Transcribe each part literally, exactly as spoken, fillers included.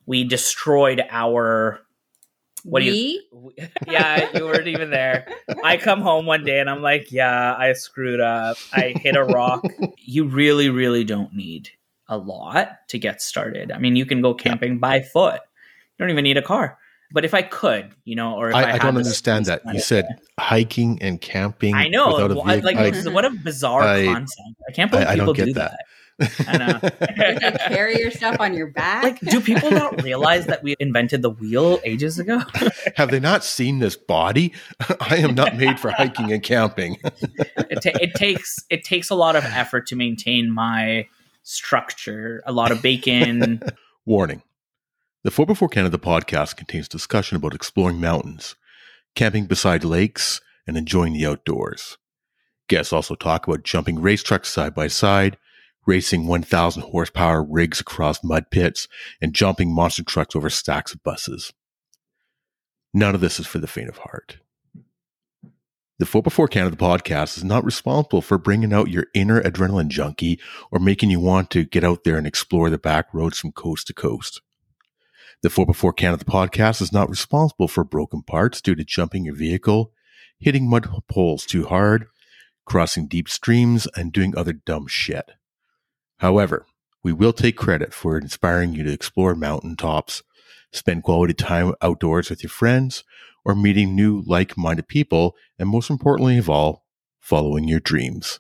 we destroyed our... What we? do you? Yeah, you weren't even there. I come home one day and I'm like, yeah, I screwed up. I hit a rock. You really, really don't need a lot to get started. I mean, you can go camping by foot. You don't even need a car. But if I could, you know, or if I, I, I don't the understand that. You said hiking and camping. I know. Without a Well, like, vehicle. like, what a bizarre I, concept. I can't believe I, I people don't get do that. that. I know. You carry your stuff on your back. Like, do people not realize that we invented the wheel ages ago? Have they not seen this body? I am not made for hiking and camping. it, ta- it takes it takes a lot of effort to maintain my structure. A lot of bacon. Warning: the four before Canada podcast contains discussion about exploring mountains, camping beside lakes, and enjoying the outdoors. Guests also talk about jumping race trucks side by side, racing one thousand horsepower rigs across mud pits, and jumping monster trucks over stacks of buses. None of this is for the faint of heart. The four before Canada podcast is not responsible for bringing out your inner adrenaline junkie or making you want to get out there and explore the back roads from coast to coast. The four before Canada podcast is not responsible for broken parts due to jumping your vehicle, hitting mud poles too hard, crossing deep streams, and doing other dumb shit. However, we will take credit for inspiring you to explore mountaintops, spend quality time outdoors with your friends, or meeting new like-minded people, and most importantly of all, following your dreams.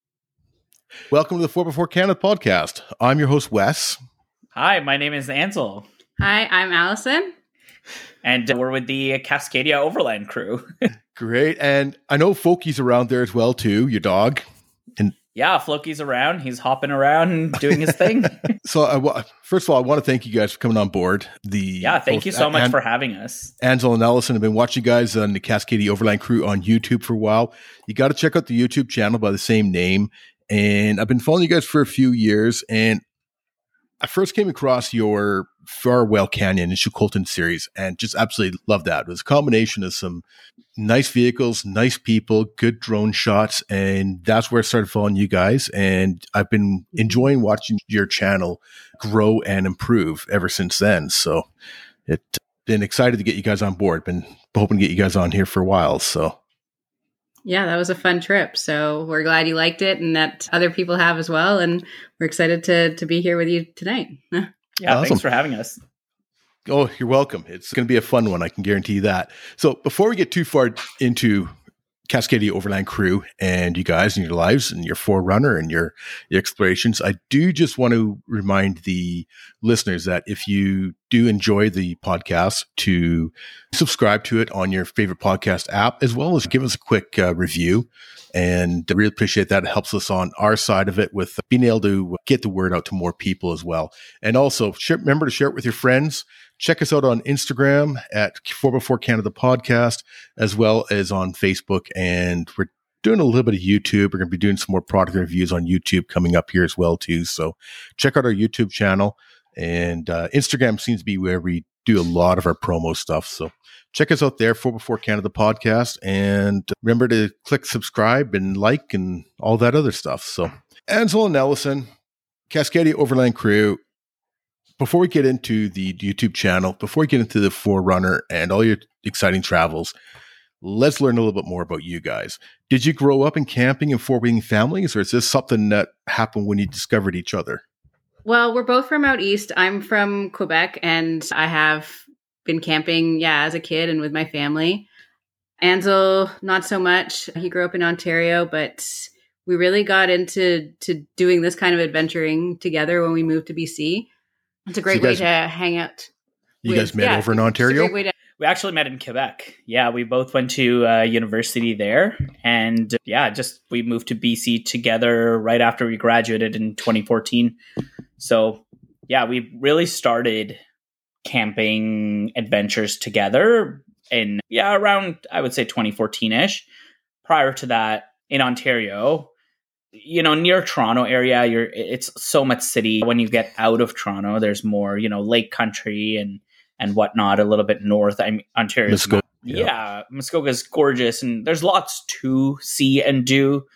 Welcome to the four before Canada podcast. I'm your host, Wes. Hi, my name is Ansel. Hi, I'm Allison. And we're with the Cascadia Overland crew. Great. And I know Folky's around there as well, too, your dog. And yeah, Floki's around. He's hopping around and doing his thing. So, I, first of all, I want to thank you guys for coming on board. The yeah, thank you so An- much for having us. Ansel and Allison have been watching you guys on the Cascadia Overland crew on YouTube for a while. You got to check out the YouTube channel by the same name. And I've been following you guys for a few years. And I first came across your Farewell Canyon and Shukolton series and just absolutely loved that. It was a combination of some nice vehicles, nice people, good drone shots, and that's where I started following you guys. And I've been enjoying watching your channel grow and improve ever since then. So it's been excited to get you guys on board. Been hoping to get you guys on here for a while. So yeah, that was a fun trip. So we're glad you liked it and that other people have as well. And we're excited to to be here with you tonight. Yeah, awesome. Thanks for having us. Oh, you're welcome. It's going to be a fun one. I can guarantee you that. So before we get too far into Cascadia Overland crew and you guys and your lives and your Forerunner and your, your explorations, I do just want to remind the listeners that if you do enjoy the podcast, to subscribe to it on your favorite podcast app, as well as give us a quick uh, review. And I really appreciate that. It helps us on our side of it with being able to get the word out to more people as well. And also share, remember to share it with your friends. Check us out on Instagram at four before Canada Podcast, as well as on Facebook. And we're doing a little bit of YouTube. We're going to be doing some more product reviews on YouTube coming up here as well, too. So check out our YouTube channel. And uh, Instagram seems to be where we do a lot of our promo stuff. So check us out there, four before Canada Podcast. And remember to click subscribe and like and all that other stuff. So Ansel and Ellison, Cascadia Overland crew. Before we get into the YouTube channel, before we get into the Forerunner and all your exciting travels, let's learn a little bit more about you guys. Did you grow up in camping and four-wheeling families, or is this something that happened when you discovered each other? Well, we're both from out east. I'm from Quebec, and I have been camping, yeah, as a kid and with my family. Ansel, not so much. He grew up in Ontario, but we really got into to doing this kind of adventuring together when we moved to B C. It's a great so way guys, to hang out. You with, guys met yeah, over in Ontario? To, we actually met in Quebec. Yeah, we both went to uh, university there. And yeah, just we moved to B C together right after we graduated in twenty fourteen. So yeah, we really started camping adventures together in, yeah, around, I would say twenty fourteen-ish. Prior to that, in Ontario, you know, near Toronto area, you're it's so much city. When you get out of Toronto, there's more, you know, lake country and and whatnot. A little bit north. I mean, Ontario. Muskoka, yeah, yeah Muskoka is gorgeous, and there's lots to see and do.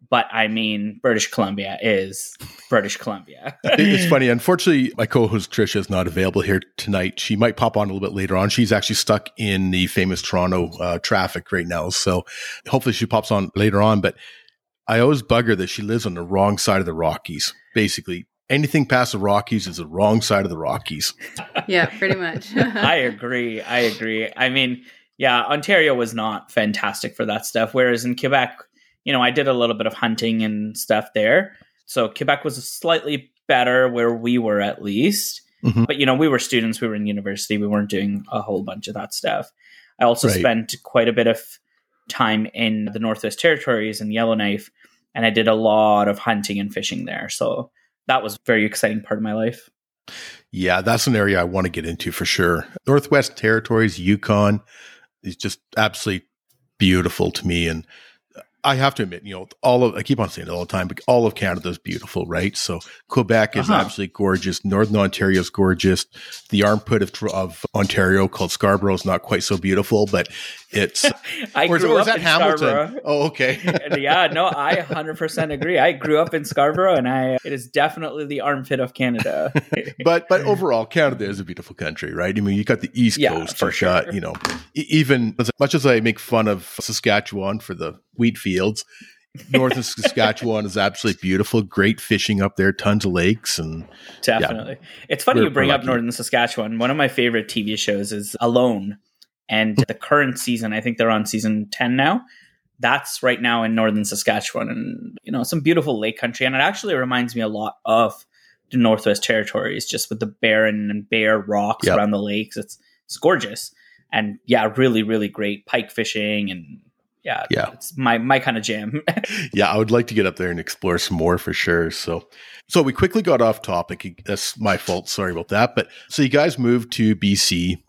But I mean, British Columbia is British Columbia. It's funny. Unfortunately, my co-host Trisha is not available here tonight. She might pop on a little bit later on. She's actually stuck in the famous Toronto uh, traffic right now. So hopefully she pops on later on. But I always bug her that she lives on the wrong side of the Rockies. Basically, anything past the Rockies is the wrong side of the Rockies. Yeah, pretty much. I agree. I agree. I mean, yeah, Ontario was not fantastic for that stuff. Whereas in Quebec, you know, I did a little bit of hunting and stuff there. So Quebec was slightly better where we were, at least. Mm-hmm. But, you know, we were students. We were in university. We weren't doing a whole bunch of that stuff. I also right. spent quite a bit of time in the Northwest Territories and Yellowknife. And I did a lot of hunting and fishing there. So that was a very exciting part of my life. Yeah, that's an area I want to get into for sure. Northwest Territories, Yukon is just absolutely beautiful to me. And I have to admit, you know, all of, I keep on saying it all the time, but all of Canada is beautiful, right? So Quebec is uh-huh. absolutely gorgeous. Northern Ontario is gorgeous. The armpit of, of Ontario called Scarborough is not quite so beautiful, but it's, I or, grew or up is that in Hamilton? Scarborough. Oh, okay. Yeah, no, I one hundred percent agree. I grew up in Scarborough, and I it is definitely the armpit of Canada. but but overall, Canada is a beautiful country, right? I mean, you got the East yeah, Coast, for you sure. got, you know, even as much as I make fun of Saskatchewan for the wheat fields, northern Saskatchewan is absolutely beautiful. Great fishing up there, tons of lakes, and definitely. Yeah, it's funny you bring up northern Saskatchewan. One of my favorite T V shows is Alone, and the current season, I think they're on season ten now. That's right now in northern Saskatchewan, and you know, some beautiful lake country, and it actually reminds me a lot of the Northwest Territories, just with the barren and bare rocks yep. around the lakes. It's it's gorgeous, and yeah, really, really great pike fishing and. Yeah, yeah, it's my my kind of jam. Yeah, I would like to get up there and explore some more for sure. So, so we quickly got off topic. That's my fault. Sorry about that. But so you guys moved to B C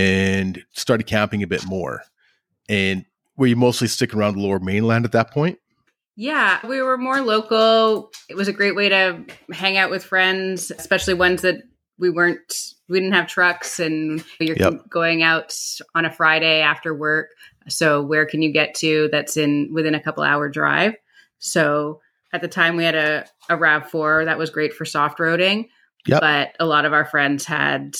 and started camping a bit more. And were you mostly sticking around the Lower Mainland at that point? Yeah, we were more local. It was a great way to hang out with friends, especially ones that we weren't. We didn't have trucks, and you're yep. going out on a Friday after work. So where can you get to that's in within a couple hour drive? So at the time we had a, a RAV four that was great for soft roading, yep. but a lot of our friends had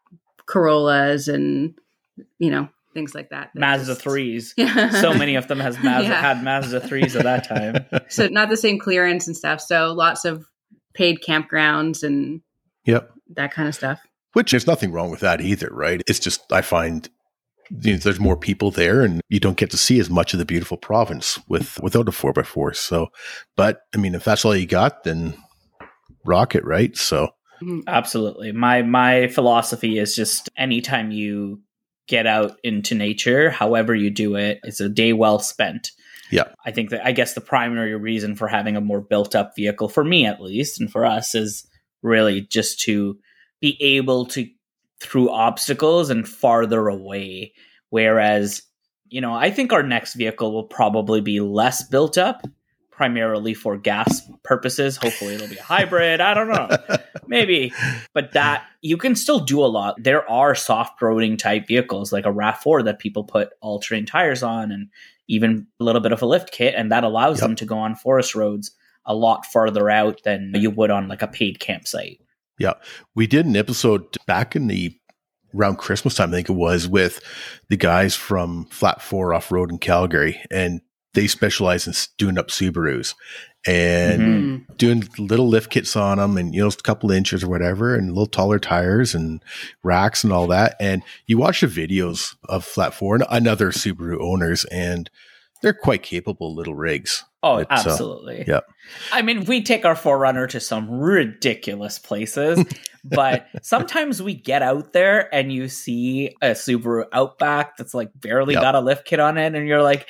Corollas and, you know, things like that. Mazda threes. Yeah. So many of them has Mazda, yeah. had Mazda threes at that time. So not the same clearance and stuff. So lots of paid campgrounds and yep. that kind of stuff. Which there's nothing wrong with that either, right? It's just, I find you know, there's more people there and you don't get to see as much of the beautiful province with without a four by four. So, but I mean, if that's all you got, then rock it, right? So absolutely. My, my philosophy is just anytime you get out into nature, however you do it, it's a day well spent. Yeah. I think that, I guess the primary reason for having a more built up vehicle for me, at least, and for us is really just to be able to through obstacles and farther away. Whereas, you know, I think our next vehicle will probably be less built up, primarily for gas purposes. Hopefully it'll be a hybrid. I don't know. Maybe. But that you can still do a lot. There are soft roading type vehicles like a RAV four that people put all-terrain tires on and even a little bit of a lift kit. And that allows yep. them to go on forest roads a lot farther out than you would on like a paid campsite. Yeah, we did an episode back in the around Christmas time, I think it was, with the guys from Flat Four Off Road in Calgary, and they specialize in doing up Subarus and mm-hmm. doing little lift kits on them, and you know, a couple inches or whatever, and little taller tires and racks and all that. And you watch the videos of Flat Four and other Subaru owners, and they're quite capable little rigs. Oh, but, absolutely. Uh, yeah. I mean, we take our four runner to some ridiculous places, but sometimes we get out there and you see a Subaru Outback that's like barely yep. got a lift kit on it. And you're like,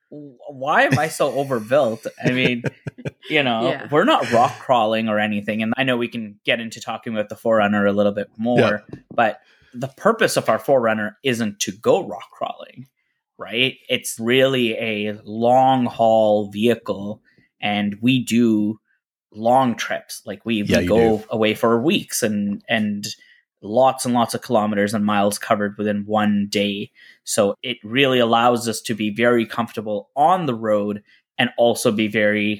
why am I so overbuilt? I mean, you know, yeah. we're not rock crawling or anything. And I know we can get into talking about the four runner a little bit more, yeah. but the purpose of our four runner isn't to go rock crawling. Right? It's really a long haul vehicle, and we do long trips. Like we, yeah, we go do. away for weeks and, and lots and lots of kilometers and miles covered within one day. So it really allows us to be very comfortable on the road and also be very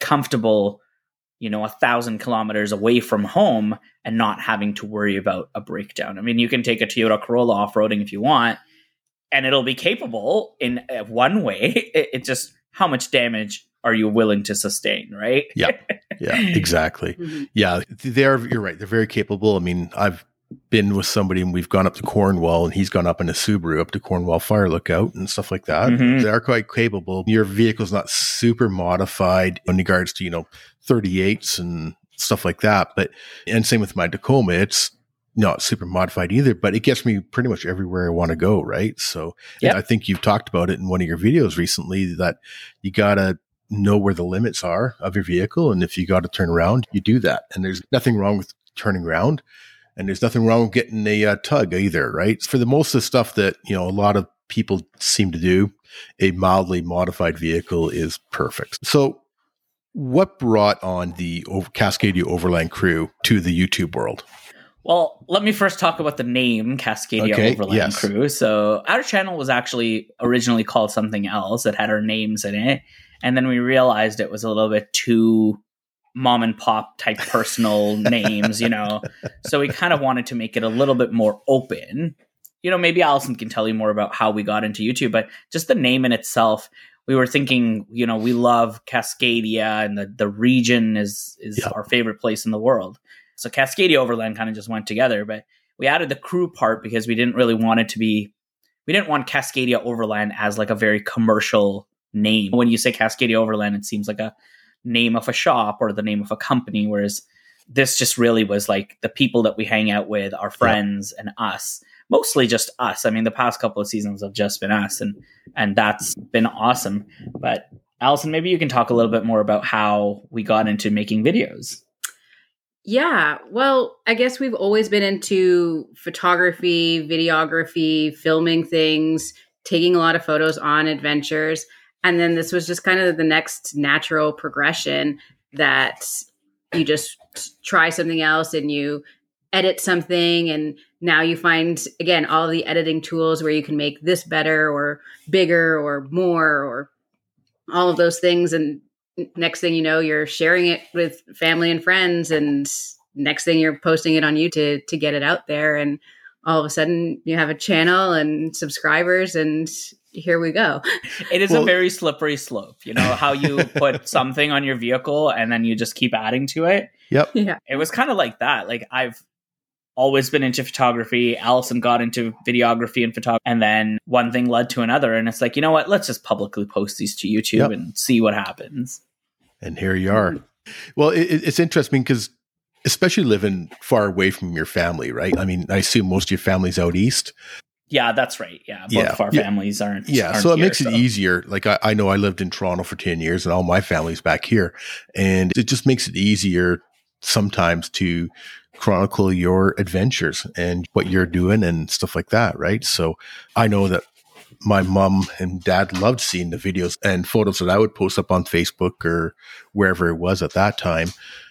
comfortable, you know, a thousand kilometers away from home and not having to worry about a breakdown. I mean, you can take a Toyota Corolla off-roading if you want, and it'll be capable in uh, one way. It, it just, how much damage are you willing to sustain, right? Yeah, yeah, exactly. Mhm. Yeah, they're, you're right. They're very capable. I mean, I've been with somebody and we've gone up to Cornwall and he's gone up in a Subaru up to Cornwall Fire Lookout and stuff like that. Mhm. They are quite capable. Your vehicle's not super modified in regards to, you know, thirty-eights and stuff like that. But, and same with my Tacoma, it's not super modified either, but it gets me pretty much everywhere I want to go. Right. So Yep. I think you've talked about it in one of your videos recently that you got to know where the limits are of your vehicle. And if you got to turn around, you do that. And there's nothing wrong with turning around. And there's nothing wrong with getting a uh, tug either, right? For the most of the stuff that, you know, a lot of people seem to do, a mildly modified vehicle is perfect. So what brought on the over- Cascadia Overland Crew to the YouTube world? Well, let me first talk about the name Cascadia Okay, Overland yes. Crew. So our channel was actually originally called something else that had our names in it. And then we realized it was a little bit too mom and pop type personal names, you know. So we kind of wanted to make it a little bit more open. You know, maybe Allison can tell you more about how we got into YouTube, but just the name in itself, we were thinking, you know, we love Cascadia and the, the region is is Yeah. our favorite place in the world. So Cascadia Overland kind of just went together, but we added the crew part because we didn't really want it to be, we didn't want Cascadia Overland as like a very commercial name. When you say Cascadia Overland, it seems like a name of a shop or the name of a company, whereas this just really was like the people that we hang out with, our friends and us, mostly just us. I mean, the past couple of seasons have just been us, and and that's been awesome. But Allison, maybe you can talk a little bit more about how we got into making videos. Yeah, well, I guess we've always been into photography, videography, filming things, taking a lot of photos on adventures. And then this was just kind of the next natural progression that you just try something else and you edit something. And now you find, again, all the editing tools where you can make this better or bigger or more or all of those things. And next thing you know, you're sharing it with family and friends. And next thing you're posting it on YouTube to get it out there. And all of a sudden you have a channel and subscribers and here we go. It is Well- a very slippery slope, you know, how you put something on your vehicle and then you just keep adding to it. Yep. Yeah. It was kind of like that. Like I've always been into photography. Allison got into videography and photography. And then one thing led to another. And it's like, you know what? Let's just publicly post these to YouTube Yep. and see what happens. And here you are. Well, it, it's interesting because especially living far away from your family, right? I mean, I assume most of your family's out east. Yeah, that's right. Yeah. Both Yeah. of our Yeah. families aren't. Yeah, aren't so it here, makes it so. easier. Like I, I know I lived in Toronto for ten years and all my family's back here. And it just makes it easier sometimes to chronicle your adventures and what you're doing and stuff like that, right? So I know that my mom and dad loved seeing the videos and photos that I would post up on Facebook or wherever it was at that time.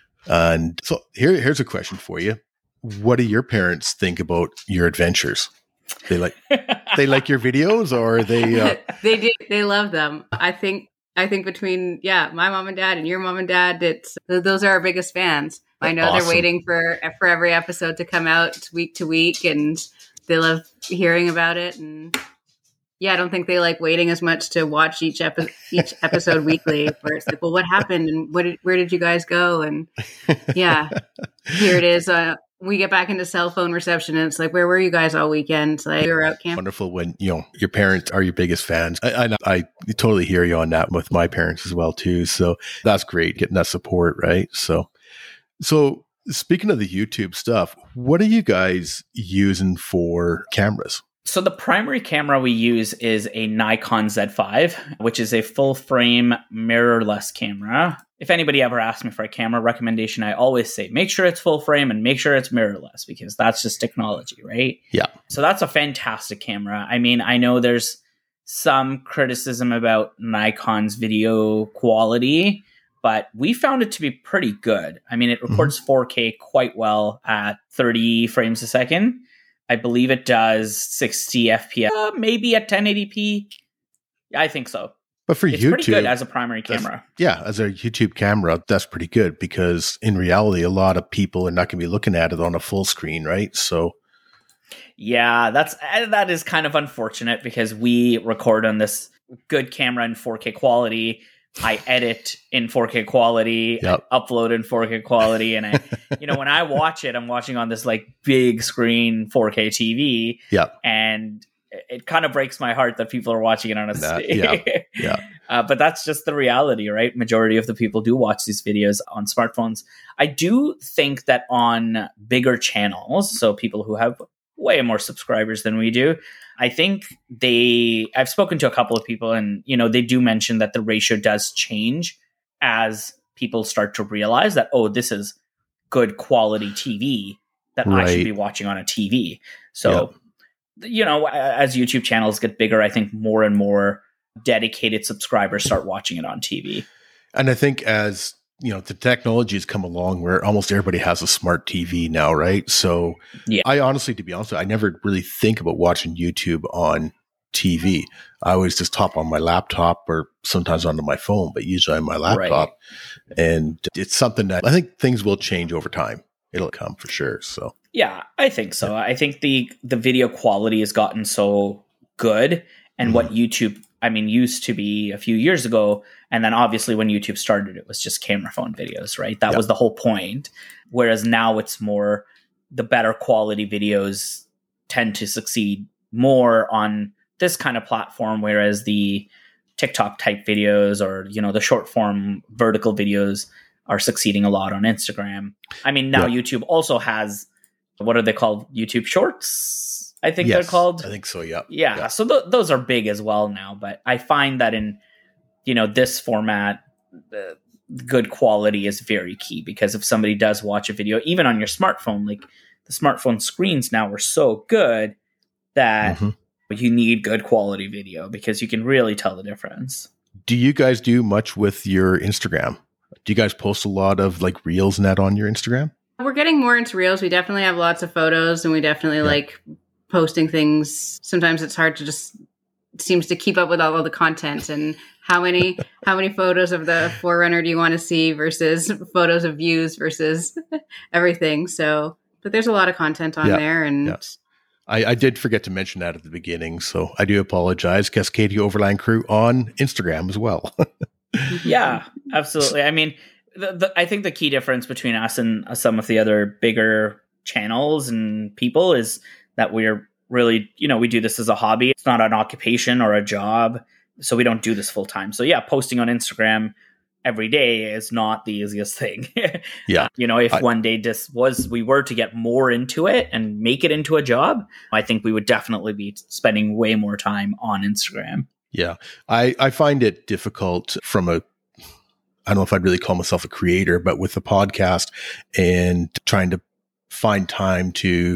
And so here, here's a question for you. What do your parents think about your adventures? They like they like your videos, or they uh, they do. They love them. I think. I think between yeah, my mom and dad and your mom and dad, it's those are our biggest fans. I know Awesome. they're waiting for for every episode to come out week to week, and they love hearing about it. And yeah, I don't think they like waiting as much to watch each epi- each episode weekly. Where it's like, well, what happened, and what did, where did you guys go? And yeah, here it is. Uh, we get back into cell phone reception and it's like, where were you guys all weekend? It's like, we were out camping. wonderful when, you know, your parents are your biggest fans. I, I, I totally hear you on that with my parents as well, too. So that's great, getting that support, right? So, so speaking of the YouTube stuff, what are you guys using for cameras? So the primary camera we use is a Nikon Z five, which is a full frame mirrorless camera. If anybody ever asks me for a camera recommendation, I always say, make sure it's full frame and make sure it's mirrorless because that's just technology, right? Yeah. So that's a fantastic camera. I mean, I know there's some criticism about Nikon's video quality, but we found it to be pretty good. I mean, it records mm-hmm. four K quite well at thirty frames a second. I believe it does sixty F P S, uh, maybe at ten eighty p. I think so. But for it's YouTube, pretty good as a primary camera. Yeah, as a YouTube camera, that's pretty good because in reality, a lot of people are not going to be looking at it on a full screen, right? So, yeah, that's that is kind of unfortunate because we record on this good camera in four K quality. I edit in four K quality, yep. I upload in four K quality, and I, you know, when I watch it, I'm watching on this like big screen four K T V. Yep. And it kind of breaks my heart that people are watching it on a nah, st- yeah, yeah. Uh, but that's just the reality, right? Majority of the people do watch these videos on smartphones. I do think that on bigger channels, so people who have way more subscribers than we do, I think they, I've spoken to a couple of people and, you know, they do mention that the ratio does change as people start to realize that, oh, this is good quality T V that right. I should be watching on a T V. So, yep. you know, as YouTube channels get bigger, I think more and more dedicated subscribers start watching it on T V. And I think as, you know, the technology has come along where almost everybody has a smart T V now, right? So yeah. I honestly, to be honest, I never really think about watching YouTube on T V. I always just hop on my laptop or sometimes onto my phone, but usually on my laptop. Right. And it's something that I think things will change over time. It'll come for sure. So yeah, I think so. Yeah. I think the the video quality has gotten so good, and mm-hmm. what YouTube, I mean, used to be a few years ago, and then obviously when YouTube started, it was just camera phone videos, right? That yep. was the whole point. Whereas now it's more the better quality videos tend to succeed more on this kind of platform, whereas the TikTok type videos or, you know, the short form vertical videos are succeeding a lot on Instagram. I mean, now yep. YouTube also has, what are they called? YouTube Shorts, I think yes, they're called. I think so, yeah. Yeah, yeah. so th- those are big as well now. But I find that in, you know, this format, uh, good quality is very key, because if somebody does watch a video, even on your smartphone, like the smartphone screens now are so good that mm-hmm. you need good quality video because you can really tell the difference. Do you guys do much with your Instagram? Do you guys post a lot of like reels and that on your Instagram? We're getting more into reels. We definitely have lots of photos, and we definitely yeah. like posting things. Sometimes it's hard to just, it seems to keep up with all of the content and how many how many photos of the four runner do you want to see versus photos of views versus everything. So, but there's a lot of content on yeah. there, and yeah. I, I did forget to mention that at the beginning, so I do apologize. Cascadia Overland Crew on Instagram as well. Yeah, absolutely. I mean, the, the, I think the key difference between us and uh, some of the other bigger channels and people is that we're really, you know, we do this as a hobby. It's not an occupation or a job, so we don't do this full time. So yeah, posting on Instagram every day is not the easiest thing. Yeah. You know, if I, one day this was, we were to get more into it and make it into a job, I think we would definitely be spending way more time on Instagram. Yeah. I, I find it difficult from a, I don't know if I'd really call myself a creator, but with the podcast and trying to find time to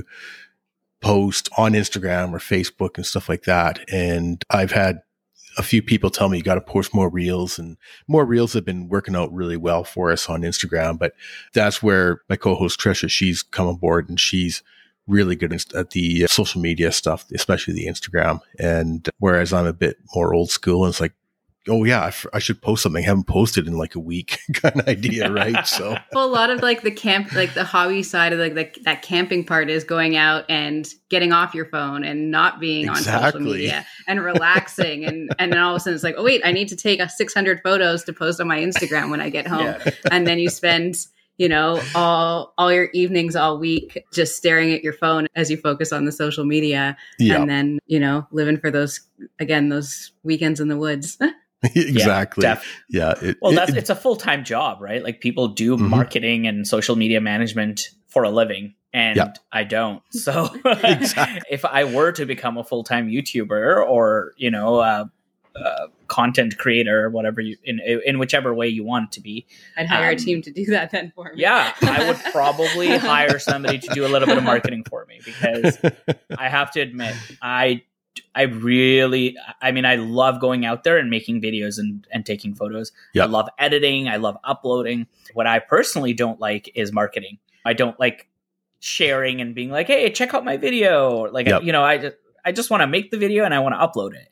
post on Instagram or Facebook and stuff like that. And I've had a few people tell me you got to post more reels, and more reels have been working out really well for us on Instagram. But that's where my co-host Trisha, she's come aboard, and she's really good at the social media stuff, especially the Instagram. And whereas I'm a bit more old school, and it's like, oh yeah, I, f- I should post something. I haven't posted in like a week kind of idea, right? So, well, a lot of like the camp, like the hobby side of like the, that camping part is going out and getting off your phone and not being exactly. on social media and relaxing. and, and then all of a sudden it's like, oh wait, I need to take a six hundred photos to post on my Instagram when I get home. Yeah. And then you spend, you know, all, all your evenings all week just staring at your phone as you focus on the social media. Yeah. And then, you know, living for those, again, those weekends in the woods. Exactly. Yeah. Def- yeah it, well, it, that's it, it's a full-time job, right? Like people do mm-hmm. marketing and social media management for a living, and yeah. I don't. So exactly. If I were to become a full-time YouTuber or, you know, uh, uh, content creator or whatever you, in in whichever way you want it to be, I'd hire um, a team to do that then for me. Yeah, I would probably hire somebody to do a little bit of marketing for me, because I have to admit, I I really, I mean, I love going out there and making videos and, and taking photos. Yep. I love editing. I love uploading. What I personally don't like is marketing. I don't like sharing and being like, hey, check out my video. Like, yep. you know, I just, I just want to make the video and I want to upload it.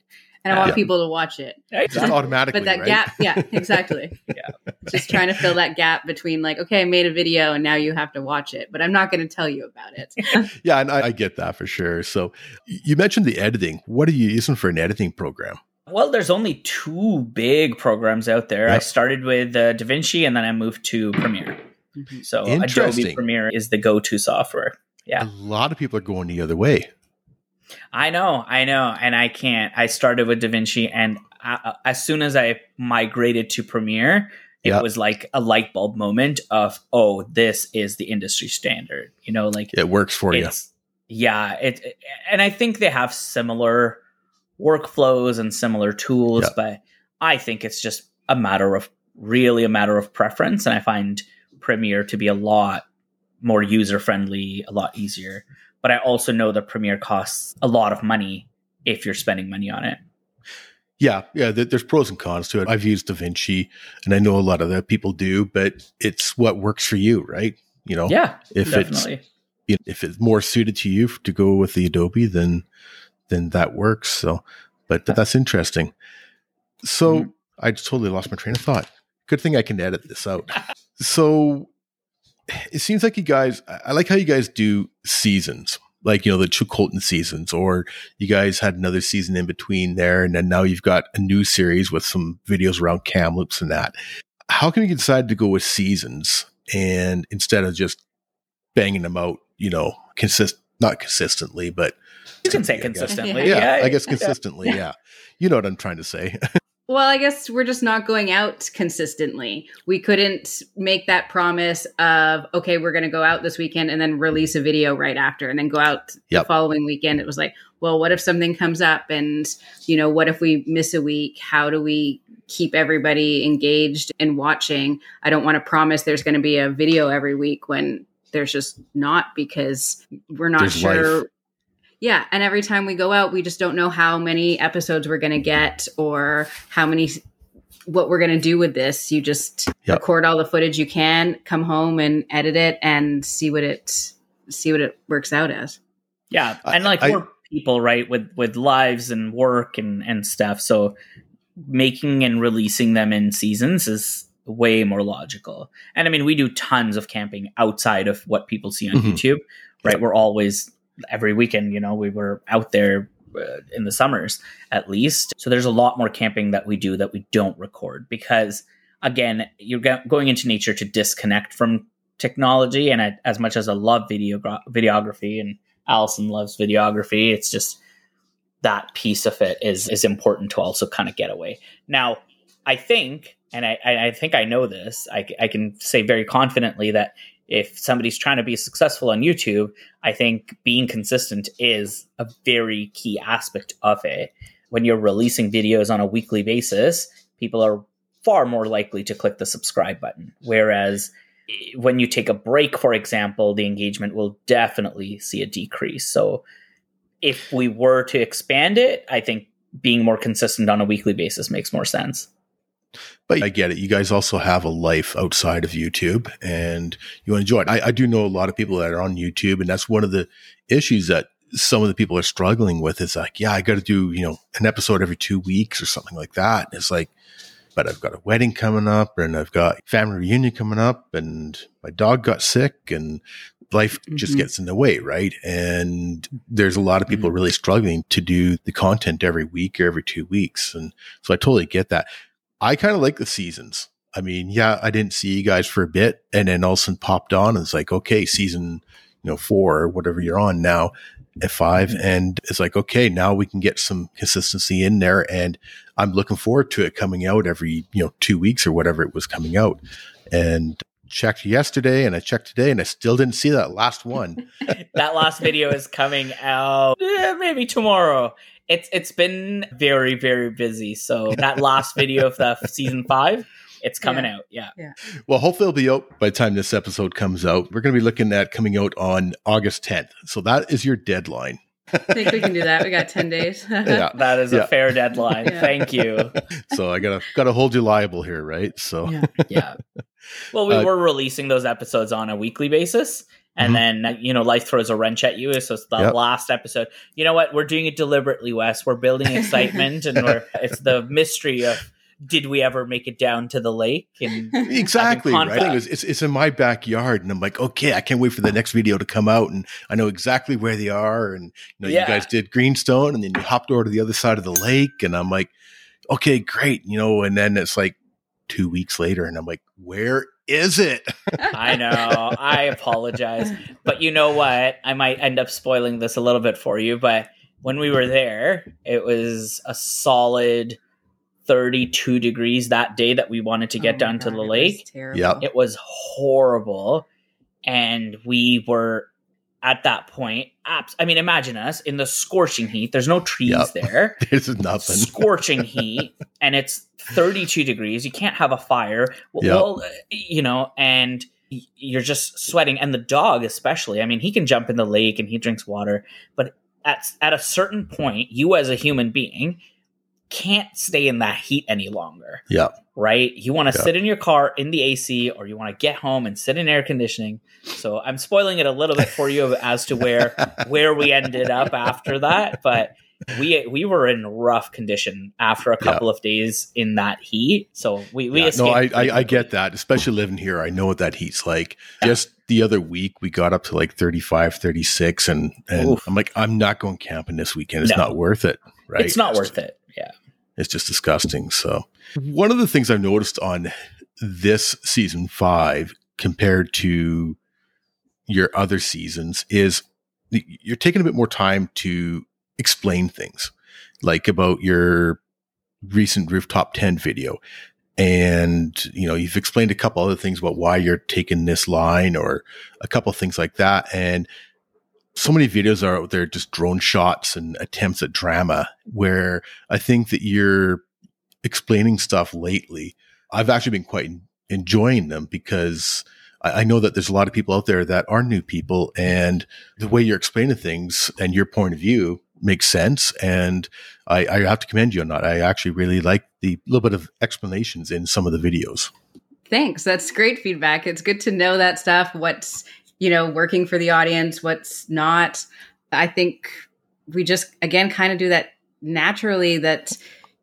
and I want Yeah. people to watch it. Just automatically, But that right? gap, yeah, exactly. Yeah. Just trying to fill that gap between like, okay, I made a video and now you have to watch it, but I'm not going to tell you about it. Yeah, and I, I get that for sure. So you mentioned the editing. What are you using for an editing program? Well, there's only two big programs out there. Yep. I started with uh, DaVinci and then I moved to Premiere. Mhm. So Interesting. Adobe Premiere is the go-to software. Yeah. A lot of people are going the other way. I know, I know. And I can't. I started with DaVinci and I, as soon as I migrated to Premiere, it Yep. was like a light bulb moment of, oh, this is the industry standard. You know, like It works for you. it's, yeah. It, it- and I think they have similar workflows and similar tools, Yeah. but I think it's just a matter of really a matter of preference. And I find Premiere to be a lot more user friendly, a lot easier. But I also know that Premiere costs a lot of money if you're spending money on it. Yeah, yeah. th- There's pros and cons to it. I've used DaVinci, and I know a lot of other people do, but it's what works for you, right? You know, Yeah, if definitely. it's you know, if it's more suited to you to go with the Adobe, then then that works. So, but th- that's interesting. So Mhm. I just totally lost my train of thought. Good thing I can edit this out. So it seems like you guys. I I like how you guys do seasons, like, you know, the two Colton seasons, or you guys had another season in between there, and then now you've got a new series with some videos around Kamloops and that. How come you decide to go with seasons and instead of just banging them out, you know, consist not consistently, but You can say I guess. consistently. yeah, Yeah, I guess yeah. consistently, yeah. You know what I'm trying to say. Well, I guess we're just not going out consistently. We couldn't make that promise of, okay, we're going to go out this weekend and then release a video right after and then go out Yep. the following weekend. It was like, well, what if something comes up and, you know, what if we miss a week? How do we keep everybody engaged and watching? I don't want to promise there's going to be a video every week when there's just not, because we're not There's sure. life. Yeah. And every time we go out, we just don't know how many episodes we're going to get or how many, what we're going to do with this. You just Yep. record all the footage you can, come home and edit it and see what it, see what it works out as. Yeah, I- and like I- we're people, right, with with lives and work and and stuff. So making and releasing them in seasons is way more logical. And I mean, we do tons of camping outside of what people see on Mhm. YouTube, right? Yep. We're always every weekend. You know, we were out there uh, in the summers at least. So there's a lot more camping that we do that we don't record because, again, you're go- going into nature to disconnect from technology. And I, as much as I love video videography and Allison loves videography, it's just that piece of it is is important to also kind of get away. Now, I think, and I, I think I know this, I, I can say very confidently that if somebody's trying to be successful on YouTube, I think being consistent is a very key aspect of it. When you're releasing videos on a weekly basis, people are far more likely to click the subscribe button. Whereas when you take a break, for example, the engagement will definitely see a decrease. So if we were to expand it, I think being more consistent on a weekly basis makes more sense. But I get it. You guys also have a life outside of YouTube and you enjoy it. I, I do know a lot of people that are on YouTube, and that's one of the issues that some of the people are struggling with. Is like, yeah, I got to do, you know, an episode every two weeks or something like that. And it's like, but I've got a wedding coming up and I've got family reunion coming up and my dog got sick and life just Mhm. gets in the way, right? And there's a lot of people Mhm. really struggling to do the content every week or every two weeks. And so I totally get that. I kind of like the seasons. I mean, yeah, I didn't see you guys for a bit and then all of a sudden popped on and it's like, okay, season, you know, four or whatever you're on now at five. Mhm. And it's like, okay, now we can get some consistency in there. And I'm looking forward to it coming out every, you know, two weeks or whatever it was coming out. And checked yesterday and I checked today and I still didn't see that last one. That last video is coming out eh, maybe tomorrow. It's it's been very, very busy. So that last video of the season five, it's coming out. Yeah. Well, hopefully it'll be out by the time this episode comes out. We're going to be looking at coming out on August tenth. So that is your deadline. I think we can do that. We got ten days. Yeah. That is Yeah. a fair deadline. Yeah. Thank you. So I gotta gotta hold you liable here, right? So Yeah. Yeah. Well, we Uh, were releasing those episodes on a weekly basis. And Mhm. then, you know, life throws a wrench at you. So it's the Yep. last episode. You know what? We're doing it deliberately, Wes. We're building excitement, and we're it's the mystery of did we ever make it down to the lake? And Exactly having right. contact. It's, it's it's in my backyard, and I'm like, okay, I can't wait for the next video to come out, and I know exactly where they are. And you know, Yeah. you guys did Greenstone, and then you hopped over to the other side of the lake, and I'm like, okay, great, you know. And then it's like two weeks later, and I'm like, where is it? I know. I apologize. But you know what? I might end up spoiling this a little bit for you. But when we were there, it was a solid thirty-two degrees that day that we wanted to get Oh my down to God, the it lake. was terrible. Yep. It was horrible. And we were at that point, abs- I mean, imagine us in the scorching heat. There's no trees Yep. there. There's nothing. Scorching heat, and it's thirty-two degrees. You can't have a fire. Well, Yep. well, you know, and y- you're just sweating. And the dog, especially, I mean, he can jump in the lake and he drinks water, but at at a certain point, you as a human being can't stay in that heat any longer. Yep. Right? You want to Yeah. sit in your car in the A C, or you want to get home and sit in air conditioning. So I'm spoiling it a little bit for you as to where where we ended up after that, but we we were in rough condition after a couple of days in that heat. So we we Yeah, escaped. no, I, pretty I I get quickly. that. Especially living here, I know what that heat's like. Just the other week, we got up to like thirty-five, thirty-six, and and Oof. I'm like, I'm not going camping this weekend. It's No. not worth it. Right? It's not worth it. Yeah. It's just disgusting. So, one of the things I've noticed on this season five compared to your other seasons is you're taking a bit more time to explain things, like about your recent Rooftop ten video. And, you know, you've explained a couple other things about why you're taking this line or a couple of things like that. And so many videos are out there, just drone shots and attempts at drama, where I think that you're explaining stuff lately. I've actually been quite enjoying them because I, I know that there's a lot of people out there that are new people, and the way you're explaining things and your point of view makes sense. And I, I have to commend you on that. I actually really like the little bit of explanations in some of the videos. Thanks. That's great feedback. It's good to know that stuff. What's, you know, working for the audience, what's not. I think we just, again, kind of do that naturally, that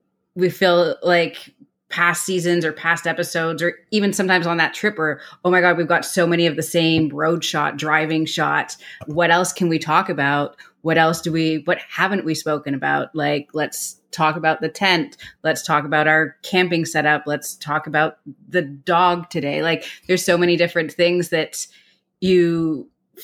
we feel like past seasons or past episodes, or even sometimes on that trip where, oh my God, we've got so many of the same road shot, driving shot. What else can we talk about? What else do we, what haven't we spoken about? Like, let's talk about the tent. Let's talk about our camping setup. Let's talk about the dog today. Like, there's so many different things that you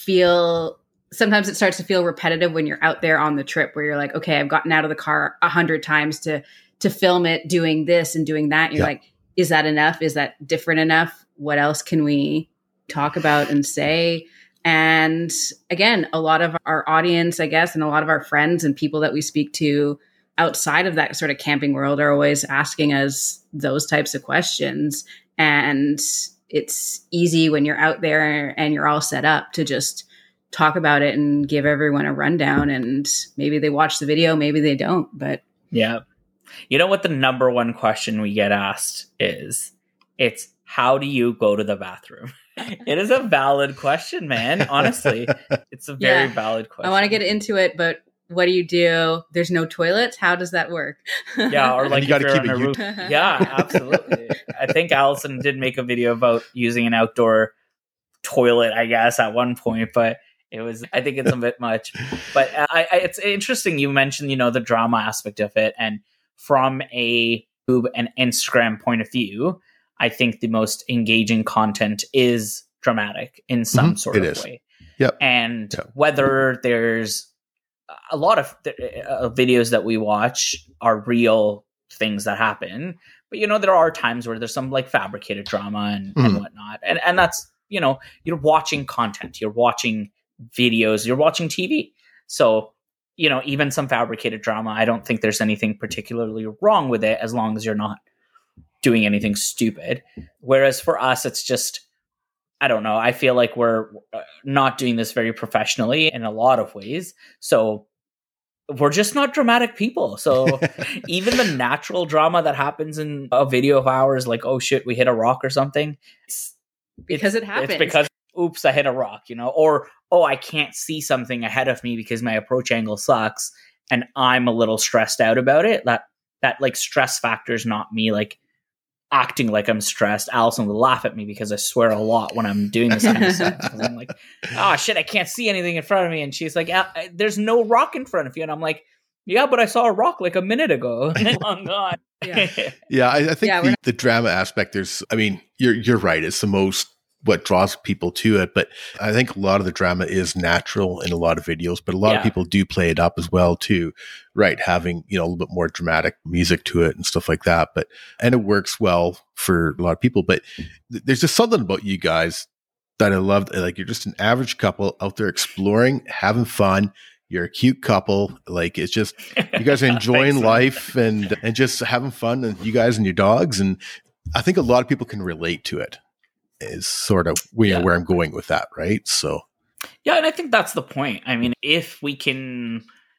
feel, sometimes it starts to feel repetitive when you're out there on the trip, where you're like, okay, I've gotten out of the car a hundred times to, to film it doing this and doing that. And you're Yeah. like, is that enough? Is that different enough? What else can we talk about and say? And again, a lot of our audience, I guess, and a lot of our friends and people that we speak to outside of that sort of camping world are always asking us those types of questions. And it's easy when you're out there and you're all set up to just talk about it and give everyone a rundown. And maybe they watch the video, maybe they don't, but Yeah. You know what the number one question we get asked is? It's, how do you go to the bathroom? It is a valid question, man. Honestly, it's a very Yeah. valid question. I want to get into it, but what do you do? There's no toilets. How does that work? Yeah, or And like you gotta if you're keep on a it roof. ut- Yeah, absolutely. I think Allison did make a video about using an outdoor toilet, I guess, at one point, but it was, I think it's a bit much. But I, I, it's interesting you mentioned, you know, the drama aspect of it. And from a YouTube and Instagram point of view, I think the most engaging content is dramatic in some Mhm, sort it of is. way. Yep. And Yep. whether there's a lot of th- uh, videos that we watch are real things that happen, but you know, there are times where there's some like fabricated drama and, and Mhm. whatnot. And, and that's, you know, you're watching content, you're watching videos, you're watching T V. So, you know, even some fabricated drama, I don't think there's anything particularly wrong with it as long as you're not doing anything stupid. Whereas for us, it's just, I don't know. I feel like we're uh, not doing this very professionally in a lot of ways. So we're just not dramatic people. So even the natural drama that happens in a video of ours, like, oh shit, we hit a rock or something, it's, because it it's happens. because oops, I hit a rock, you know, or, oh, I can't see something ahead of me because my approach angle sucks and I'm a little stressed out about it. That, that like stress factor is not me like acting like I'm stressed. Allison will laugh at me because I swear a lot when I'm doing this kind of stuff. I'm like, oh shit, I can't see anything in front of me. And she's like, ah, there's no rock in front of you. And I'm like, yeah, but I saw a rock like a minute ago. Oh God. Yeah, yeah I, I think Yeah, the, we're- the drama aspect, there's, I mean, you're you're right. It's the most, what draws people to it. But I think a lot of the drama is natural in a lot of videos, but a lot Yeah. of people do play it up as well too. Right. Having, you know, a little bit more dramatic music to it and stuff like that. But, and it works well for a lot of people, but th- there's just something about you guys that I love. Like, you're just an average couple out there exploring, having fun. You're a cute couple. Like, it's just, you guys are enjoying Thanks, man. life and, and just having fun, and you guys and your dogs. And I think a lot of people can relate to it, is sort of where, Yeah. where I'm going with that. Right. So, Yeah, and I think that's the point. I mean, if we can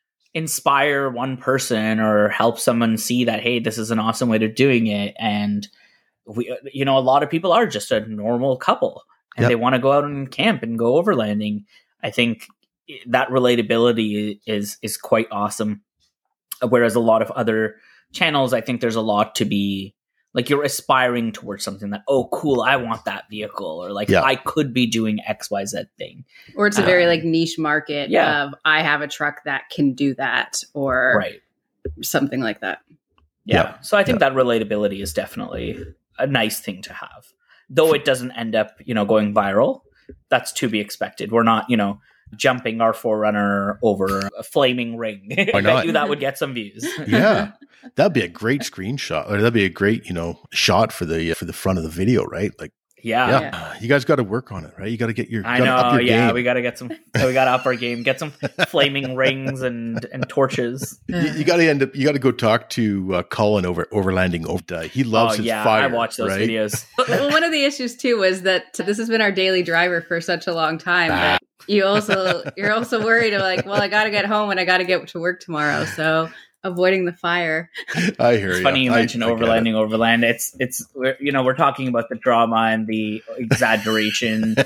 inspire one person or help someone see that, hey, this is an awesome way of doing it, and we, you know, a lot of people are just a normal couple and Yep. they want to go out and camp and go overlanding. I think that relatability is is quite awesome. Whereas a lot of other channels, I think there's a lot to be like, you're aspiring towards something that, oh, cool, I want that vehicle, or like, Yeah. I could be doing X Y Z thing. Or it's a very Um, like niche market yeah. of I have a truck that can do that, or Right. something like that. Yeah. Yeah. So I think that relatability is definitely a nice thing to have. Though it doesn't end up, you know, going viral. That's to be expected. We're not, you know, jumping our four runner over a flaming ring. Why I bet not? you that would get some views. yeah, that'd be a great screenshot, or that'd be a great, you know, shot for the, for the front of the video, right? Like, Yeah. yeah, Yeah. you guys got to work on it, right? You got to get your, I gotta up know. your Yeah. game. We got to get some, we got to up our game, get some flaming rings and, and torches. you, you got to end up. You got to go talk to uh, Colin over overlanding. Over, uh, he loves Oh, his yeah. fire. I watch those right? videos. Well, one of the issues too was that this has been our daily driver for such a long time. Ah. But you also you're also worried of like, well, I got to get home and I got to get to work tomorrow, so avoiding the fire. I hear It's you. funny you I- mentioned I get it. overlanding overland. It's it's we're, you know, we're talking about the drama and the exaggeration.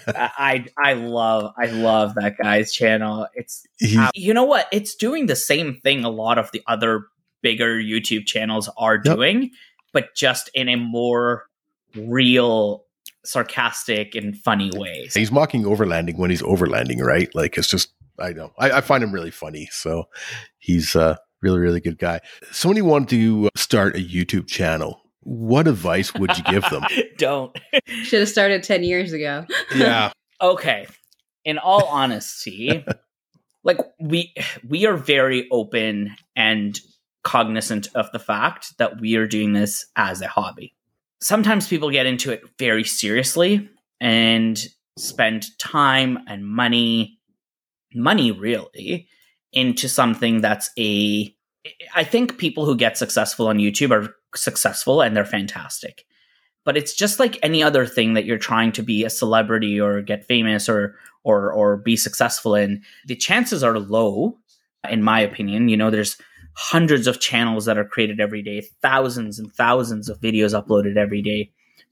I I love I love that guy's channel. It's He- uh, you know what? It's doing the same thing a lot of the other bigger YouTube channels are Yep. doing, but just in a more real, sarcastic, and funny way. He's mocking overlanding when he's overlanding, right? Like, it's just, I know. I, I find him really funny. So he's a really, really good guy. Somebody wanted to start a YouTube channel. What advice would you give them? Don't. Should have started ten years ago. yeah. Okay. In all honesty, like we we are very open and cognizant of the fact that we are doing this as a hobby. Sometimes people get into it very seriously and spend time and money, money really, into something that's a, I think people who get successful on YouTube are successful and they're fantastic. But it's just like any other thing that you're trying to be a celebrity or get famous or or or be successful in. The chances are low, in my opinion. You know, there's hundreds of channels that are created every day, thousands and thousands of videos uploaded every day.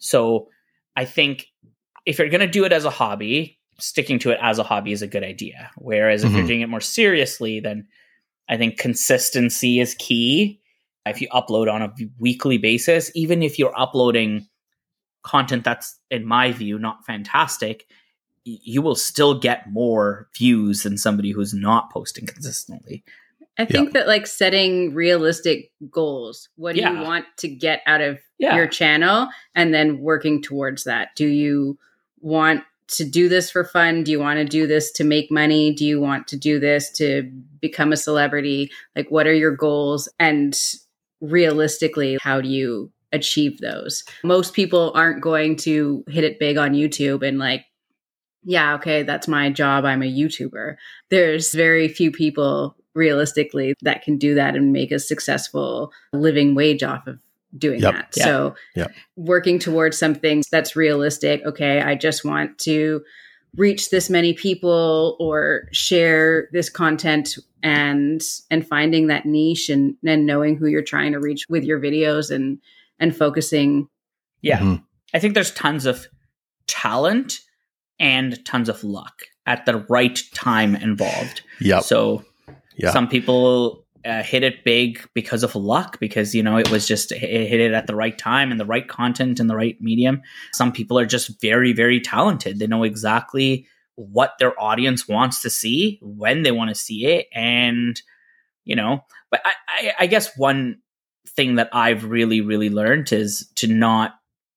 So I think if you're going to do it as a hobby, sticking to it as a hobby is a good idea. Whereas if Mhm. you're doing it more seriously, then I think consistency is key. If you upload on a weekly basis, even if you're uploading content that's, in my view, not fantastic, y- you will still get more views than somebody who's not posting consistently. I think that like setting realistic goals. What do Yeah. you want to get out of Yeah. your channel? And then working towards that. Do you want to do this for fun? Do you want to do this to make money? Do you want to do this to become a celebrity? Like, what are your goals? And realistically, how do you achieve those? Most people aren't going to hit it big on YouTube and like, yeah, okay, that's my job. I'm a YouTuber. There's very few people realistically that can do that and make a successful living wage off of doing Yep. that. Yeah. So Yep. working towards something that's realistic. Okay, I just want to reach this many people or share this content and and finding that niche and and knowing who you're trying to reach with your videos and and focusing. Yeah. Mhm. I think there's tons of talent and tons of luck at the right time involved. Yep. So yeah. some people uh, hit it big because of luck, because, you know, it was just, it hit it at the right time and the right content and the right medium. Some people are just very, very talented. They know exactly what their audience wants to see, when they want to see it. And, you know, but I, I, I guess one thing that I've really, really learned is to not,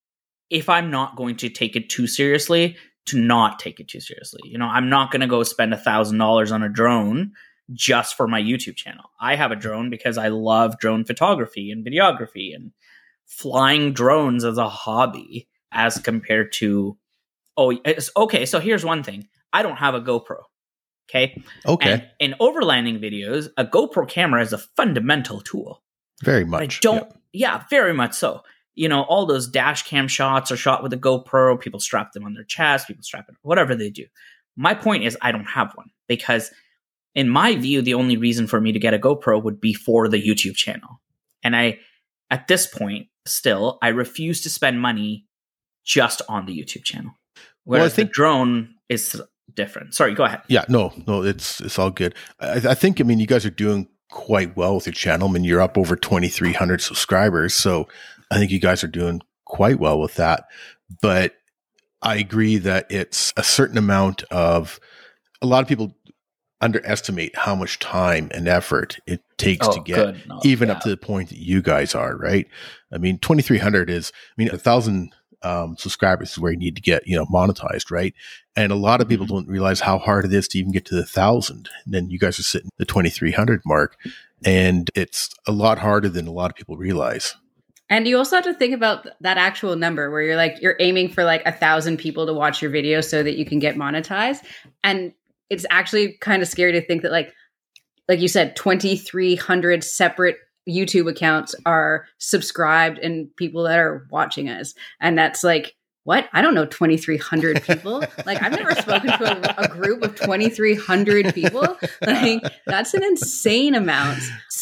if I'm not going to take it too seriously, to not take it too seriously. You know, I'm not going to go spend a thousand dollars on a drone just for my YouTube channel. I have a drone because I love drone photography and videography and flying drones as a hobby, as compared to, oh, it's, okay. So here's one thing. I don't have a GoPro. Okay. Okay. And in overlanding videos, a GoPro camera is a fundamental tool. Very much. I don't, Yep. yeah, very much so. You know, all those dash cam shots are shot with a GoPro. People strap them on their chest, people strap it, whatever they do. My point is, I don't have one, because in my view, the only reason for me to get a GoPro would be for the YouTube channel. And I, at this point, still, I refuse to spend money just on the YouTube channel. Whereas Well, I think- the drone is different. Sorry, go ahead. Yeah, no, no, it's it's all good. I, I think, I mean, you guys are doing quite well with your channel. I mean, you're up over twenty-three hundred subscribers, so I think you guys are doing quite well with that. But I agree that it's a certain amount of, a lot of people underestimate how much time and effort it takes Oh, to get good. No, even yeah. up to the point that you guys are, right? I mean, twenty-three hundred is, I mean, a thousand um, subscribers is where you need to get, you know, monetized, right? And a lot of people Mhm. don't realize how hard it is to even get to the thousand. And then you guys are sitting at the twenty-three hundred mark, and it's a lot harder than a lot of people realize. And you also have to think about th- that actual number where you're like, you're aiming for like a thousand people to watch your video so that you can get monetized. And it's actually kind of scary to think that, like, like you said, twenty-three hundred separate YouTube accounts are subscribed and people that are watching us. And that's like, what? I don't know twenty-three hundred people. Like, I've never spoken to a, a group of twenty-three hundred people. Like, that's an insane amount.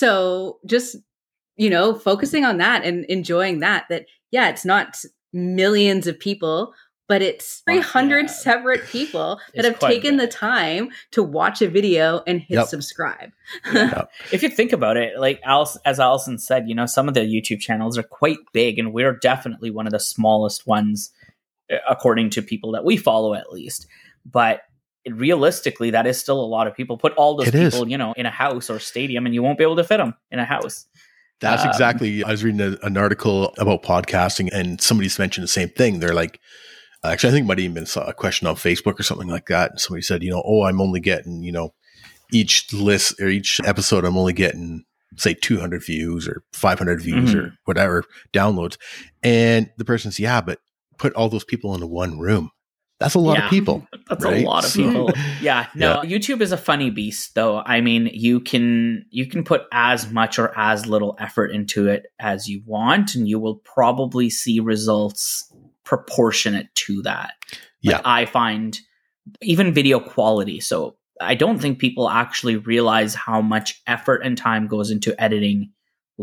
So just, you know, focusing on that and enjoying that, that, yeah, it's not millions of people, but it's three hundred Yeah. separate people that It's have quite a taken the bit. time to watch a video and hit Yep. subscribe. Yeah. If you think about it, like Alice, as Allison said, you know, some of the YouTube channels are quite big, and we're definitely one of the smallest ones, uh, according to people that we follow, at least. But realistically, that is still a lot of people. Put all those It is. people, you know, in a house or stadium, and you won't be able to fit them in a house. That's Um, exactly, I was reading a, an article about podcasting, and somebody's mentioned the same thing. They're like, actually, I think it might have even been a question on Facebook or something like that. And somebody said, you know, oh, I'm only getting, you know, each list or each episode, I'm only getting, say, two hundred views or five hundred views Mhm. or whatever downloads. And the person's, yeah, but put all those people into one room. That's a lot Yeah. of people. That's Right? a lot of So- people. Yeah, no, YouTube is a funny beast, though. I mean, you can you can put as much or as little effort into it as you want, and you will probably see results proportionate to that. Like, Yeah. I find even video quality. So I don't think people actually realize how much effort and time goes into editing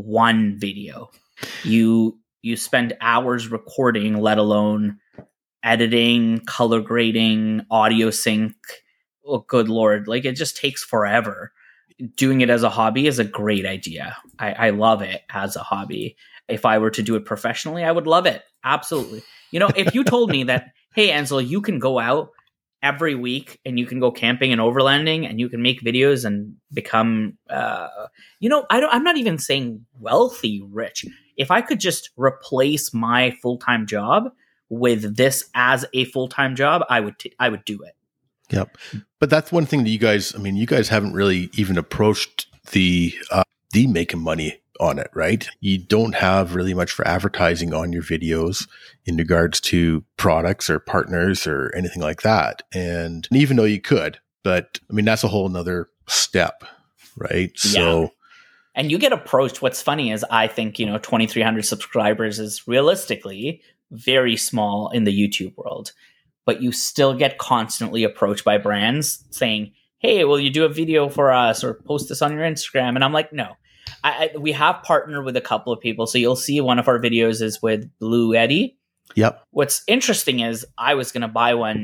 one video. You you spend hours recording, let alone editing, color grading, audio sync. Oh, good Lord. Like, it just takes forever. Doing it as a hobby is a great idea. I, I love it as a hobby. If I were to do it professionally, I would love it. Absolutely. You know, if you told me that, hey, Ansel, you can go out every week and you can go camping and overlanding and you can make videos and become, uh, you know, I don't, I'm not even saying wealthy rich. If I could just replace my full-time job with this as a full-time job, I would, t- I would do it. Yep. But that's one thing that you guys, I mean, you guys haven't really even approached the, uh, the making money on it, right? You don't have really much for advertising on your videos in regards to products or partners or anything like that. And even though you could, but I mean, that's a whole nother step, right? So And you get approached. What's funny is I think, you know, twenty-three hundred subscribers is realistically very small in the YouTube world, but you still get constantly approached by brands saying, hey, will you do a video for us or post this on your Instagram? And I'm like, no. I, I, we have partnered with a couple of people. So you'll see one of our videos is with Blue Eddie. yep. What's interesting is I was going to buy one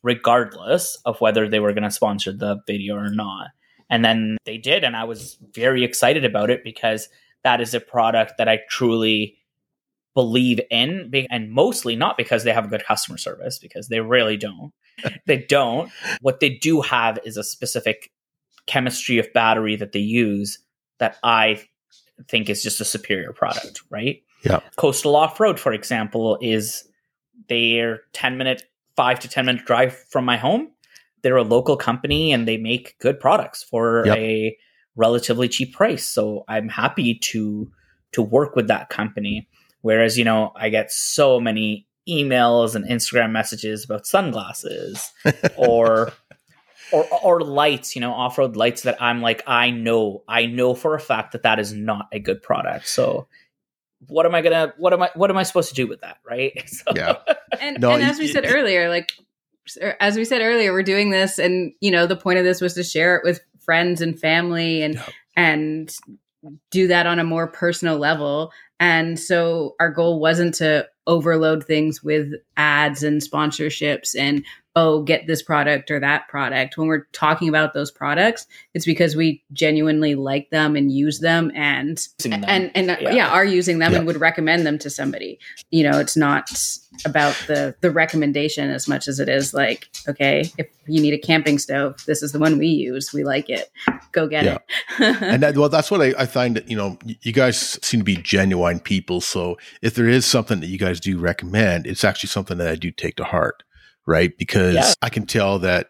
regardless of whether they were going to sponsor the video or not. And then they did, and I was very excited about it because that is a product that I truly believe in, and mostly not because they have good customer service, because they really don't. They don't. What they do have is a specific chemistry of battery that they use that I think is just a superior product, right? Yeah. Coastal Off-Road, for example, is their ten minute, five to ten minute drive from my home. They're a local company and they make good products for yep. a relatively cheap price. So I'm happy to to work with that company. Whereas, you know, I get so many emails and Instagram messages about sunglasses or or or lights, you know, off-road lights that I'm like, I know, I know for a fact that that is not a good product. So what am I gonna, what am I, what am I supposed to do with that, right? So. Yeah. And, no, and as we said earlier, like, as we said earlier, we're doing this, and you know, the point of this was to share it with friends and family, and yeah. and do that on a more personal level. And so our goal wasn't to overload things with ads and sponsorships and, oh, get this product or that product. When we're talking about those products, it's because we genuinely like them and use them and them. and and yeah. yeah, are using them yeah. and would recommend them to somebody. You know, it's not about the the recommendation as much as it is like, okay, if you need a camping stove, this is the one we use. We like it. Go get yeah. it. And that, well, that's what I, I find that, you know, you guys seem to be genuine people. So if there is something that you guys do recommend, it's actually something that I do take to heart. Right. Because yeah. I can tell that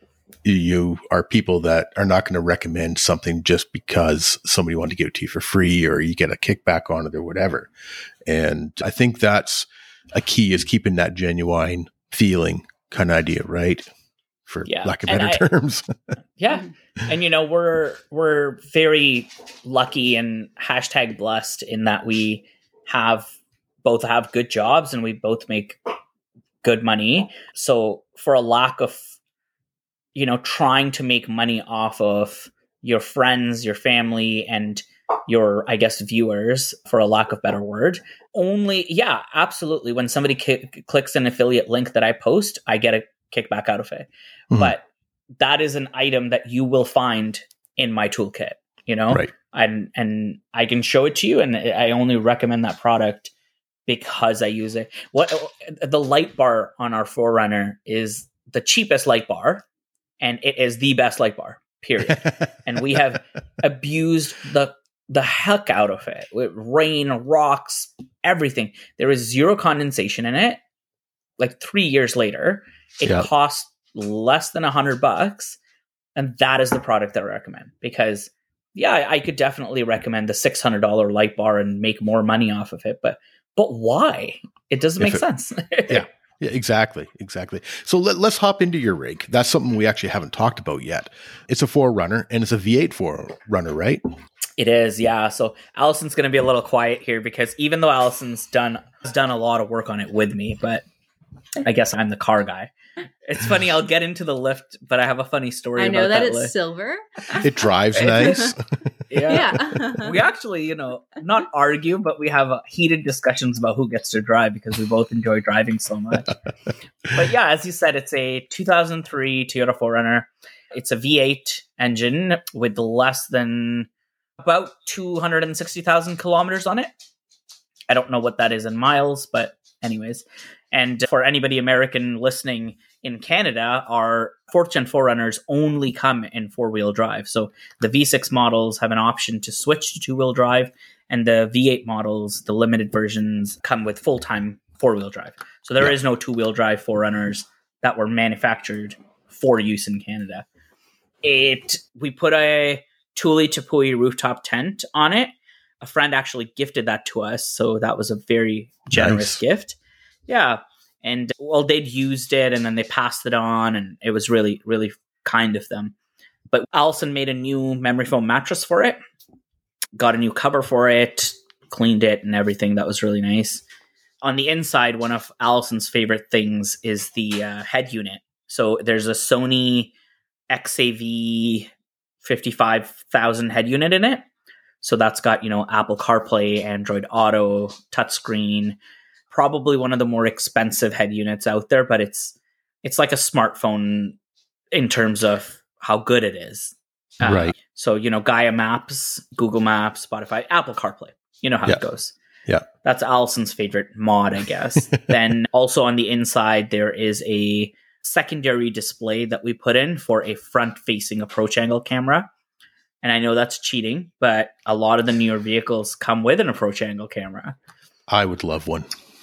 you are people that are not going to recommend something just because somebody wanted to give it to you for free or you get a kickback on it or whatever. And I think that's a key, is keeping that genuine feeling kind of idea, right? For yeah. lack of better I, terms. yeah. And, you know, we're, we're very lucky and hashtag blessed in that we have both have good jobs and we both make good money. So for a lack of, you know, trying to make money off of your friends, your family, and your, I guess, viewers, for a lack of better word, only, yeah, absolutely. When somebody ki- clicks an affiliate link that I post, I get a kickback out of it. Mm-hmm. But that is an item that you will find in my toolkit, you know, right. and, and I can show it to you. And I only recommend that product because I use it. What the light bar on our four runner is the cheapest light bar, and it is the best light bar, period. And we have abused the the heck out of it with rain, rocks, everything. There is zero condensation in it. Like three years later, it yep. costs less than a hundred bucks, and that is the product that I recommend. Because yeah, I, I could definitely recommend the six hundred dollar light bar and make more money off of it, but. But why? It doesn't make it, sense. yeah, yeah, exactly, exactly. So let, let's hop into your rig. That's something we actually haven't talked about yet. It's a four runner, and it's a V eight four runner, right? It is, yeah. So Allison's going to be a little quiet here because even though Allison's done has done a lot of work on it with me, but I guess I'm the car guy. It's funny. I'll get into the lift, but I have a funny story. I know about that, that it's lift. Silver. It drives nice. Yeah. yeah. We actually, you know, not argue, but we have uh, heated discussions about who gets to drive because we both enjoy driving so much. But yeah, as you said, it's a two thousand three Toyota four runner. It's a V eight engine with less than about two hundred sixty thousand kilometers on it. I don't know what that is in miles, but anyways. And for anybody American listening in Canada, our fourth gen four runners only come in four-wheel drive. So the V six models have an option to switch to two-wheel drive, and the V eight models, the limited versions, come with full-time four-wheel drive. So there yeah. is no two-wheel drive four runners that were manufactured for use in Canada. It we put a Thule Tepui rooftop tent on it. A friend actually gifted that to us, so that was a very generous nice. gift. Yeah. And well, they'd used it and then they passed it on, and it was really, really kind of them. But Allison made a new memory foam mattress for it, got a new cover for it, cleaned it and everything. That was really nice. On the inside, one of Allison's favorite things is the uh, head unit. So there's a Sony X A V fifty-five thousand head unit in it. So that's got, you know, Apple CarPlay, Android Auto, touchscreen. Probably one of the more expensive head units out there, but it's it's like a smartphone in terms of how good it is. Uh, Right. So, you know, Gaia Maps, Google Maps, Spotify, Apple CarPlay. You know how Yeah. it goes. Yeah. That's Allison's favorite mod, I guess. Then also on the inside, there is a secondary display that we put in for a front-facing approach angle camera. And I know that's cheating, but a lot of the newer vehicles come with an approach angle camera. I would love one.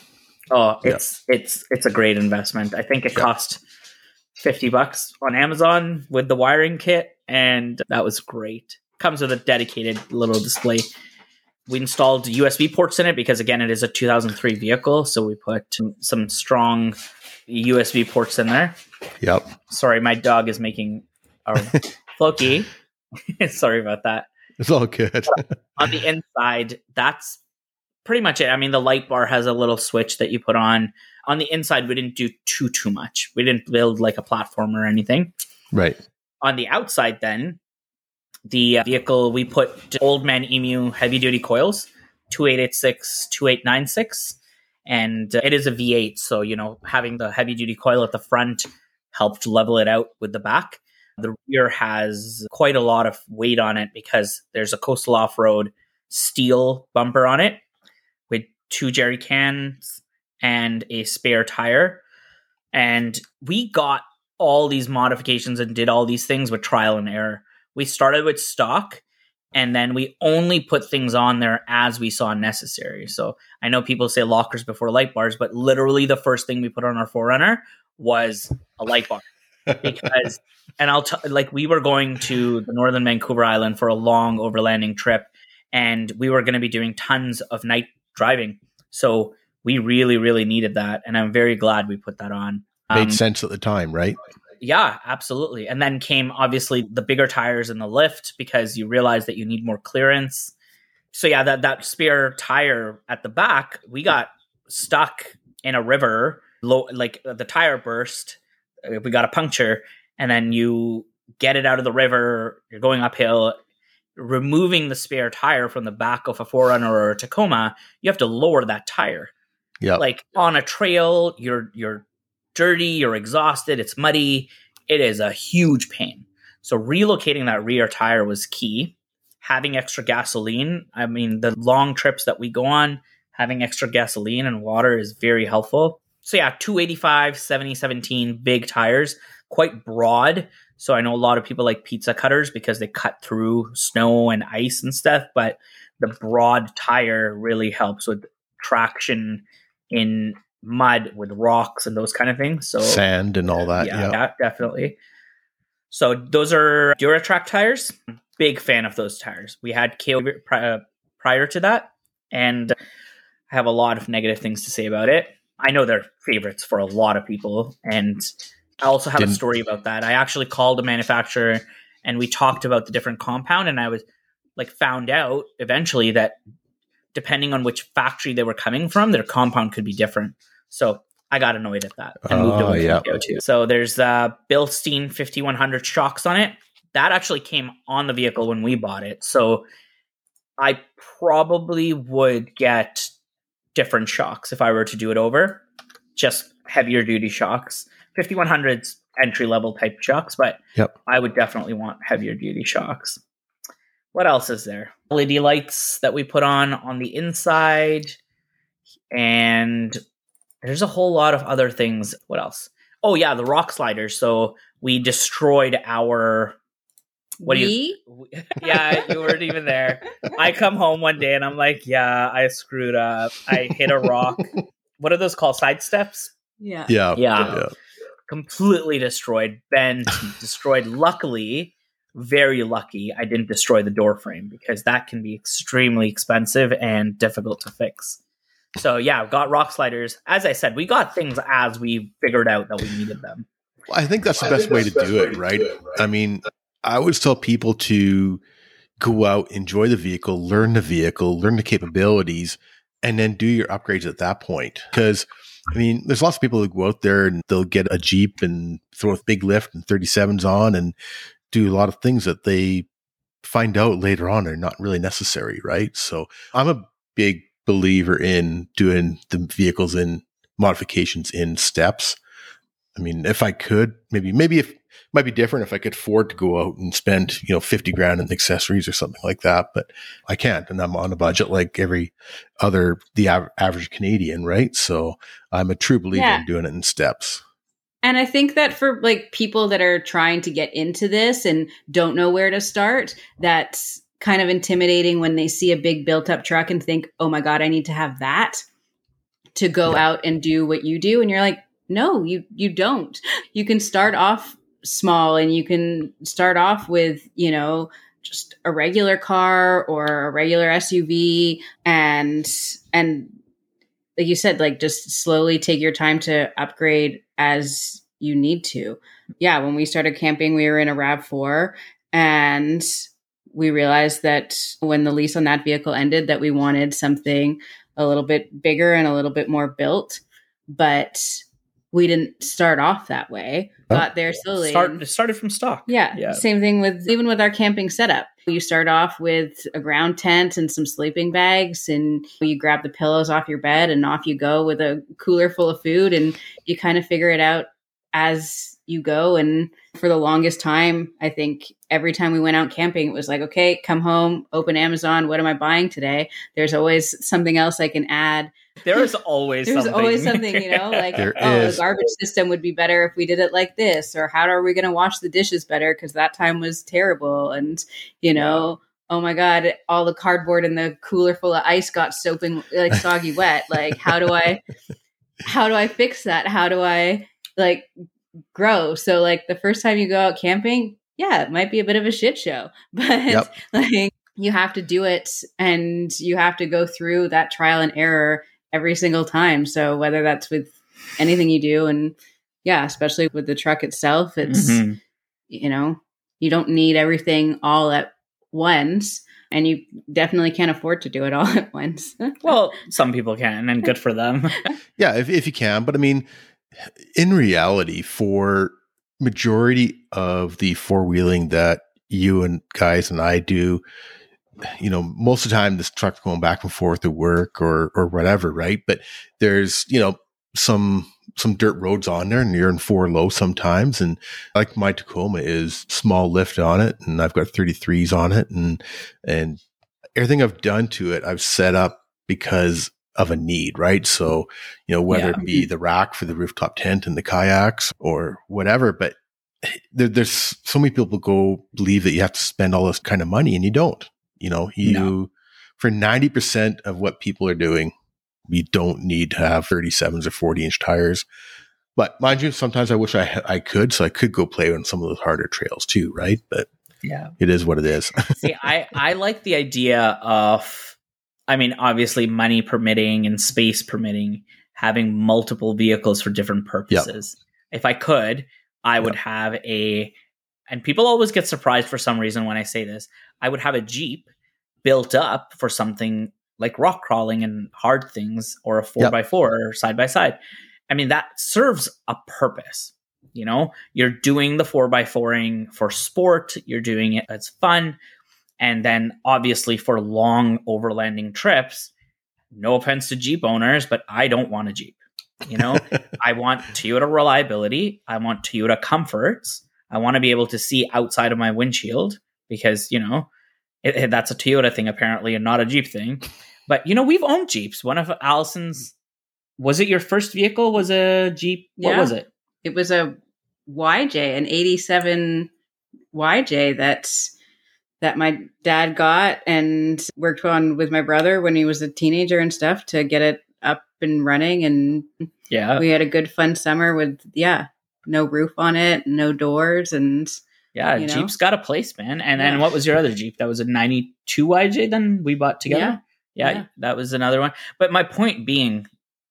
Oh, Yeah. it's it's it's a great investment. I think it Yeah. cost fifty bucks on Amazon with the wiring kit, and that was great. Comes with a dedicated little display. We installed U S B ports in it because, again, it is a two thousand three vehicle, so we put some strong U S B ports in there. Yep. Sorry, my dog is making a Floki. Sorry about that. It's all good. On the inside, that's pretty much it. I mean, the light bar has a little switch that you put on. On the inside, we didn't do too, too much. We didn't build like a platform or anything. Right. On the outside, then, the vehicle, we put Old Man Emu heavy-duty coils, two eight eight six, two eight nine six, and it is a V eight, so, you know, having the heavy-duty coil at the front helped level it out with the back. The rear has quite a lot of weight on it because there's a Coastal Off-Road steel bumper on it with two jerry cans and a spare tire. And we got all these modifications and did all these things with trial and error. We started with stock, and then we only put things on there as we saw necessary. So I know people say lockers before light bars, but literally the first thing we put on our four runner was a light bar. Because, and I'll tell, like, we were going to the northern Vancouver Island for a long overlanding trip, and we were going to be doing tons of night driving. So we really, really needed that. And I'm very glad we put that on. Um, Made sense at the time, right? Yeah, absolutely. And then came obviously the bigger tires in the lift because you realize that you need more clearance. So yeah, that, that spare tire at the back, we got stuck in a river, low, like the tire burst. We got a puncture, and then you get it out of the river. You're going uphill, removing the spare tire from the back of a four runner or a Tacoma. You have to lower that tire. Yeah. Like on a trail, you're you're dirty, you're exhausted, it's muddy. It is a huge pain. So relocating that rear tire was key. Having extra gasoline. I mean, the long trips that we go on, having extra gasoline and water is very helpful. So yeah, two eighty-five, seventy, seventeen, big tires, quite broad. So I know a lot of people like pizza cutters because they cut through snow and ice and stuff, but the broad tire really helps with traction in mud with rocks and those kind of things. So sand and all that. yeah, Yeah. yeah, definitely. So those are Duratrack tires. Big fan of those tires. We had K O pri- prior to that, and I have a lot of negative things to say about it. I know they're favorites for a lot of people, and I also have Didn't- a story about that. I actually called a manufacturer and we talked about the different compound, and I was like found out eventually that depending on which factory they were coming from, their compound could be different. So I got annoyed at that and moved Oh, over yeah. to K O two. So there's uh, Bilstein fifty-one hundred shocks on it. That actually came on the vehicle when we bought it. So I probably would get different shocks if I were to do it over, just heavier duty shocks. fifty-one hundreds entry level type shocks, but Yep. I would definitely want heavier duty shocks. What else is there? L E D lights that we put on on the inside, and there's a whole lot of other things. What else? Oh yeah, the rock sliders. So we destroyed our. What do you? Yeah, you weren't even there. I come home one day and I'm like, yeah, I screwed up. I hit a rock. What are those called? Side steps? Yeah. Yeah. Yeah. Yeah. Completely destroyed, bent, destroyed. Luckily, very lucky, I didn't destroy the door frame because that can be extremely expensive and difficult to fix. So yeah, got rock sliders. As I said, we got things as we figured out that we needed them. I think that's the best way to do it, right? I mean, I always tell people to go out, enjoy the vehicle, learn the vehicle, learn the capabilities, and then do your upgrades at that point. Because, I mean, there's lots of people who go out there and they'll get a Jeep and throw a big lift and thirty-sevens on and do a lot of things that they find out later on are not really necessary, right? So I'm a big believer in doing the vehicles in modifications in steps. I mean, if I could, maybe, maybe if, might be different if I could afford to go out and spend, you know, fifty grand in accessories or something like that, but I can't. And I'm on a budget like every other, the av- average Canadian, right? So I'm a true believer Yeah. in doing it in steps. And I think that for like people that are trying to get into this and don't know where to start, that's kind of intimidating when they see a big built up truck and think, oh my God, I need to have that to go Yeah. out and do what you do. And you're like, no, you, you don't. You can start off small and you can start off with, you know, just a regular car or a regular S U V and, and like you said, like just slowly take your time to upgrade as you need to. Yeah. When we started camping, we were in a RAV four and we realized that when the lease on that vehicle ended, that we wanted something a little bit bigger and a little bit more built, but we didn't start off that way. Oh. Got there slowly. Start, it started from stock. Yeah, Yeah. Same thing with even with our camping setup. You start off with a ground tent and some sleeping bags, and you grab the pillows off your bed, and off you go with a cooler full of food, and you kind of figure it out as you go. And for the longest time, I think every time we went out camping, it was like, okay, come home, open Amazon. What am I buying today? There's always something else I can add. There is always There's something. always something, you know, like, There oh, is. the garbage system would be better if we did it like this, or how are we going to wash the dishes better? Because that time was terrible. And, you know, oh my God, all the cardboard in the cooler full of ice got soaping, like soggy wet. Like, how do I, how do I fix that? How do I like grow? So like the first time you go out camping, yeah, it might be a bit of a shit show, but Yep. like you have to do it and you have to go through that trial and error every single time. So whether that's with anything you do, and yeah, especially with the truck itself, it's, Mhm. you know, you don't need everything all at once, and you definitely can't afford to do it all at once. Well, some people can, and good for them. Yeah, if, if you can. But I mean, in reality, for majority of the four wheeling that you and guys and I do, you know, most of the time this truck's going back and forth to work or or whatever, right? But there's, you know, some some dirt roads on there, and you're in four low sometimes. And like my Tacoma is small lift on it, and I've got thirty-threes on it, and and everything I've done to it, I've set up because of a need, right? So, you know, whether Yeah. it be the rack for the rooftop tent and the kayaks or whatever, but there, there's so many people go believe that you have to spend all this kind of money, and you don't. You know, you No. for ninety percent of what people are doing, we don't need to have thirty-sevens or forty inch tires. But mind you, sometimes I wish I ha- I could, so I could go play on some of those harder trails too, right? But Yeah. it is what it is. See, I, I like the idea of, I mean, obviously money permitting and space permitting, having multiple vehicles for different purposes. If I could, I would have a, and people always get surprised for some reason when I say this, I would have a Jeep built up for something like rock crawling and hard things, or a four Yep. by four or side by side. I mean, that serves a purpose. You know, you're doing the four by fouring for sport. You're doing it as fun. And then obviously for long overlanding trips, no offense to Jeep owners, but I don't want a Jeep. You know, I want Toyota reliability. I want Toyota comforts. I want to be able to see outside of my windshield because, you know, it, it- that's a Toyota thing apparently and not a Jeep thing. But, you know, we've owned Jeeps. One of Allison's, was it your first vehicle was a Jeep? What Yeah. was it? It was a Y J, an eighty-seven Y J that's that my dad got and worked on with my brother when he was a teenager and stuff to get it up and running. And Yeah. we had a good fun summer with, yeah, no roof on it, no doors. And Yeah, you know? Jeep's got a place, man. And then Yeah. what was your other Jeep? That was a ninety-two Y J then we bought together? Yeah, Yeah. that was another one. But my point being,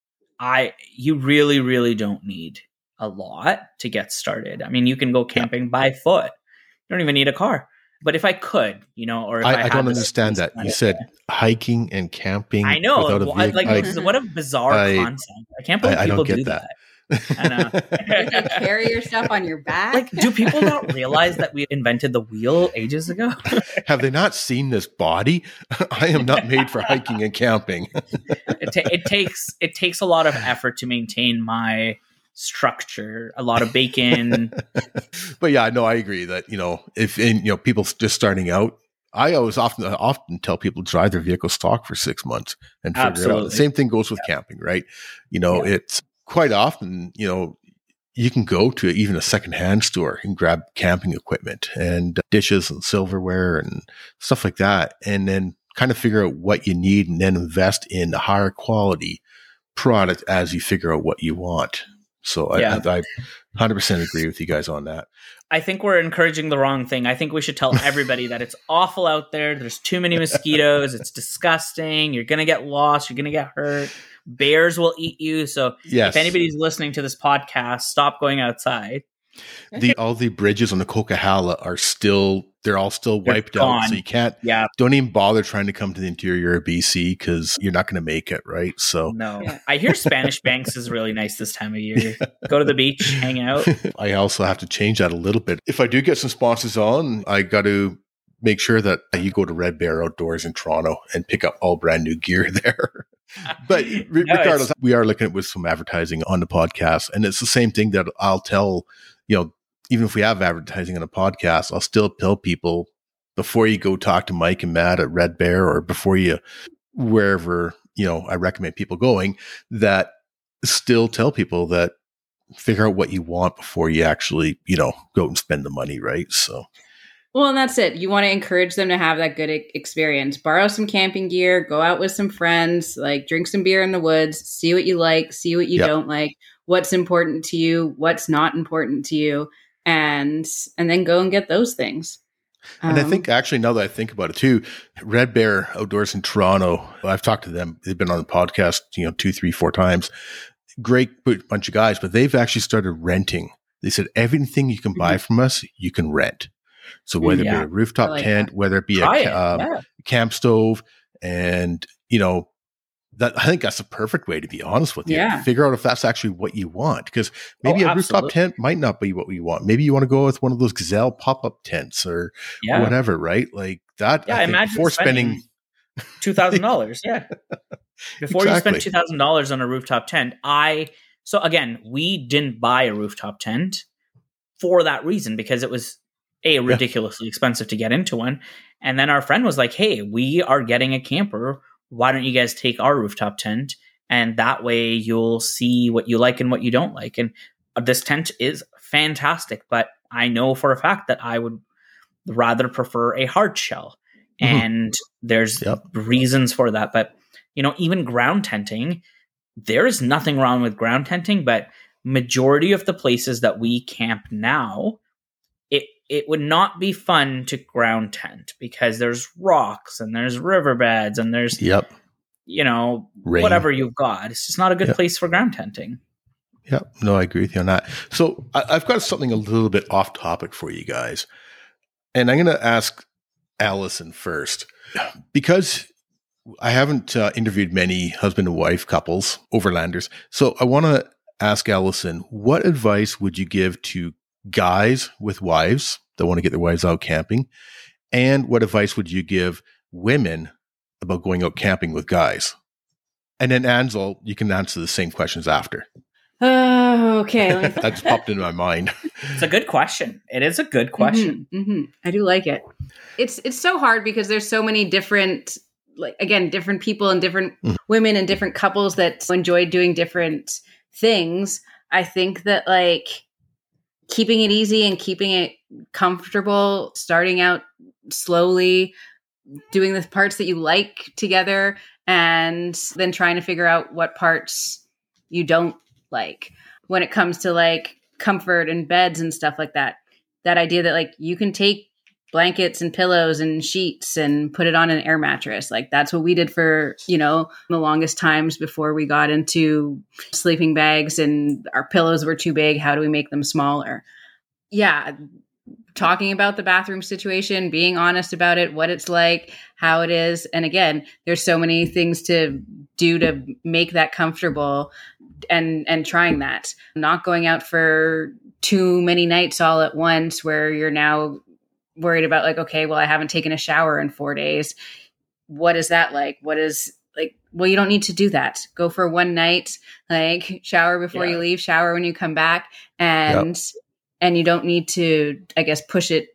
I you really, really don't need a lot to get started. I mean, you can go camping by foot. You don't even need a car. But if I could, you know, or if I, I, I had don't the understand space that. on You it, said hiking and camping. I know. without a Well, I- vehicle. like, I, this is- what a bizarre I- concept. I can't believe I- I don't people get do that. that. I know. you can carry your stuff on your back. Like, do people not realize that we invented the wheel ages ago? Have they not seen this body? I am not made for hiking and camping. it, ta- it takes it takes a lot of effort to maintain my structure, a lot of bacon. But yeah, no, I agree that, you know, if, in, you know, people just starting out, I always often, often tell people to drive their vehicle stock for six months and figure Absolutely. it out. The same thing goes with yeah. camping, right? You know, yeah. it's quite often, you know, you can go to even a secondhand store and grab camping equipment and dishes and silverware and stuff like that. And then kind of figure out what you need and then invest in the higher quality product as you figure out what you want. So yeah. I, I, I one hundred percent agree with you guys on that. I think we're encouraging the wrong thing. I think we should tell everybody that it's awful out there. There's too many mosquitoes. It's disgusting. You're going to get lost. You're going to get hurt. Bears will eat you. So yes. if anybody's listening to this podcast, stop going outside. The all the bridges on the Coquihalla are still, they're all still They're wiped gone. out. So you can't, yeah. don't even bother trying to come to the interior of B C because you're not going to make it, right? So no. Yeah. I hear Spanish Banks is really nice this time of year. Go to the beach, hang out. I also have to change that a little bit. If I do get some sponsors on, I got to make sure that you go to Red Bear Outdoors in Toronto and pick up all brand new gear there. But re- no, regardless, we are looking at with some advertising on the podcast. And it's the same thing that I'll tell, you know, even if we have advertising on a podcast, I'll still tell people before you go talk to Mike and Matt at Red Bear or before you, wherever, you know, I recommend people going, that still tell people that figure out what you want before you actually, you know, go and spend the money. Right. So. Well, and that's it. You want to encourage them to have that good experience. Borrow some camping gear, go out with some friends, like drink some beer in the woods, see what you like, see what you yep. don't like, what's important to you, what's not important to you, and and then go and get those things. And um, I think actually, now that I think about it too, Red Bear Outdoors in Toronto, I've talked to them. They've been on the podcast, you know, two, three, four times. Great bunch of guys, but they've actually started renting. They said, everything you can buy from us, you can rent. So whether yeah. it be a rooftop like tent, that. whether it be Try a um, yeah. camp stove, and, you know, that I think that's the perfect way, to be honest with you. Yeah. Figure out if that's actually what you want. Because maybe oh, a absolutely. rooftop tent might not be what you want. Maybe you want to go with one of those Gazelle pop-up tents or, yeah. or whatever, right? Like that. Yeah, I think imagine before spending, spending two thousand dollars. Yeah. Before exactly. you spend two thousand dollars on a rooftop tent, I, so again, we didn't buy a rooftop tent for that reason, because it was A, ridiculously yeah. expensive to get into one. And then our friend was like, hey, we are getting a camper. Why don't you guys take our rooftop tent? And that way you'll see what you like and what you don't like. And this tent is fantastic, but I know for a fact that I would rather prefer a hard shell. Mm-hmm. And there's yep. reasons for that. But, you know, even ground tenting, there is nothing wrong with ground tenting, but majority of the places that we camp now, it it would not be fun to ground tent because there's rocks and there's riverbeds and there's, yep. you know, Rain. Whatever you've got. It's just not a good yep. place for ground tenting. Yeah, no, I agree with you on that. So I, I've got something a little bit off topic for you guys. And I'm going to ask Allison first, because I haven't uh, interviewed many husband and wife couples, overlanders. So I want to ask Allison, what advice would you give to guys with wives that want to get their wives out camping? And what advice would you give women about going out camping with guys? And then Ansel, you can answer the same questions after. Oh, okay. That just popped into my mind. It's a good question. It is a good question. Mm-hmm, mm-hmm. I do like it. It's it's so hard because there's so many different, like again, different people and different mm. women and different couples that enjoy doing different things. I think that like keeping it easy and keeping it comfortable, starting out slowly, doing the parts that you like together, and then trying to figure out what parts you don't like when it comes to like comfort and beds and stuff like that. That idea that like you can take blankets and pillows and sheets and put it on an air mattress. Like that's what we did for, you know, the longest times before we got into sleeping bags and our pillows were too big. How do we make them smaller? Yeah. Talking about the bathroom situation, being honest about it, what it's like, how it is. And again, there's so many things to do to make that comfortable, and, and trying that, not going out for too many nights all at once where you're now worried about like, okay, well, I haven't taken a shower in four days. What is that like? What is like, well, you don't need to do that. Go for one night, like shower before Yeah. you leave, shower when you come back. And, yep. and you don't need to, I guess, push it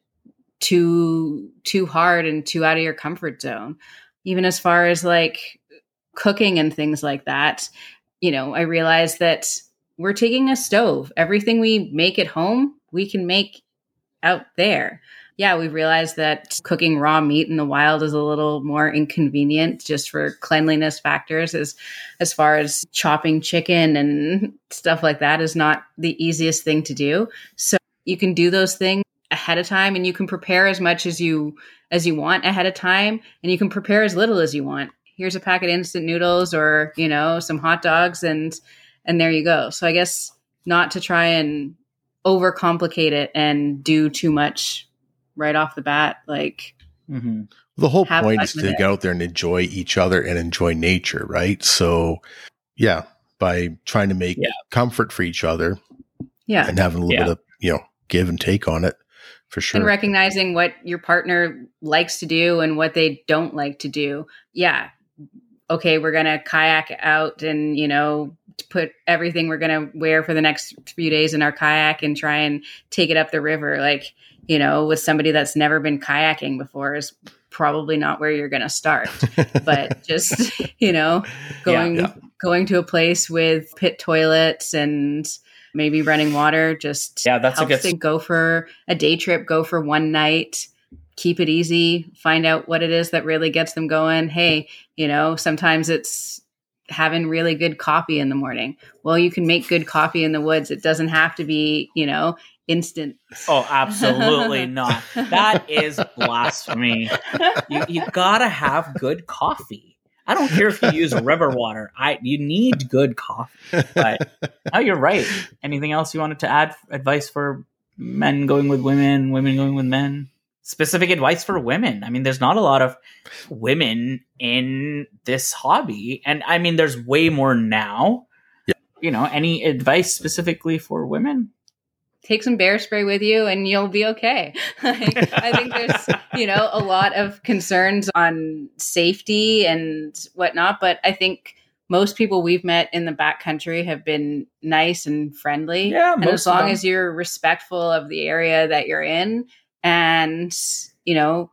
too, too hard and too out of your comfort zone. Even as far as like cooking and things like that, you know, I realized that we're taking a stove. Everything we make at home, we can make out there. Yeah, we've realized that cooking raw meat in the wild is a little more inconvenient just for cleanliness factors, as as far as chopping chicken and stuff like that is not the easiest thing to do. So you can do those things ahead of time, and you can prepare as much as you as you want ahead of time, and you can prepare as little as you want. Here's a packet of instant noodles or, you know, some hot dogs, and and there you go. So I guess not to try and overcomplicate it and do too much right off the bat. Like mm-hmm. the whole point is to get out there and enjoy each other and enjoy nature, right? So yeah, by trying to make yeah. comfort for each other, yeah, and having a little yeah. bit of, you know, give and take on it, for sure. And recognizing what your partner likes to do and what they don't like to do. Yeah. Okay, we're going to kayak out and, you know, put everything we're going to wear for the next few days in our kayak and try and take it up the river. Like, you know, with somebody that's never been kayaking before is probably not where you're going to start. But just, you know, going yeah, yeah. going to a place with pit toilets and maybe running water just yeah, that's helps a good... go for a day trip, go for one night. Keep it easy, find out what it is that really gets them going. Hey, you know, sometimes it's having really good coffee in the morning. Well, you can make good coffee in the woods. It doesn't have to be, you know, instant. Oh, absolutely not. That is blasphemy. You, you gotta have good coffee. I don't care if you use river water. I you need good coffee. But oh, you're right. Anything else you wanted to add? Advice for men going with women, women going with men? Specific advice for women. I mean, there's not a lot of women in this hobby. And I mean, there's way more now. Yeah. You know, any advice specifically for women? Take some bear spray with you and you'll be okay. Like, I think there's, you know, a lot of concerns on safety and whatnot. But I think most people we've met in the backcountry have been nice and friendly. Yeah, and as long as you're respectful of the area that you're in, and, you know,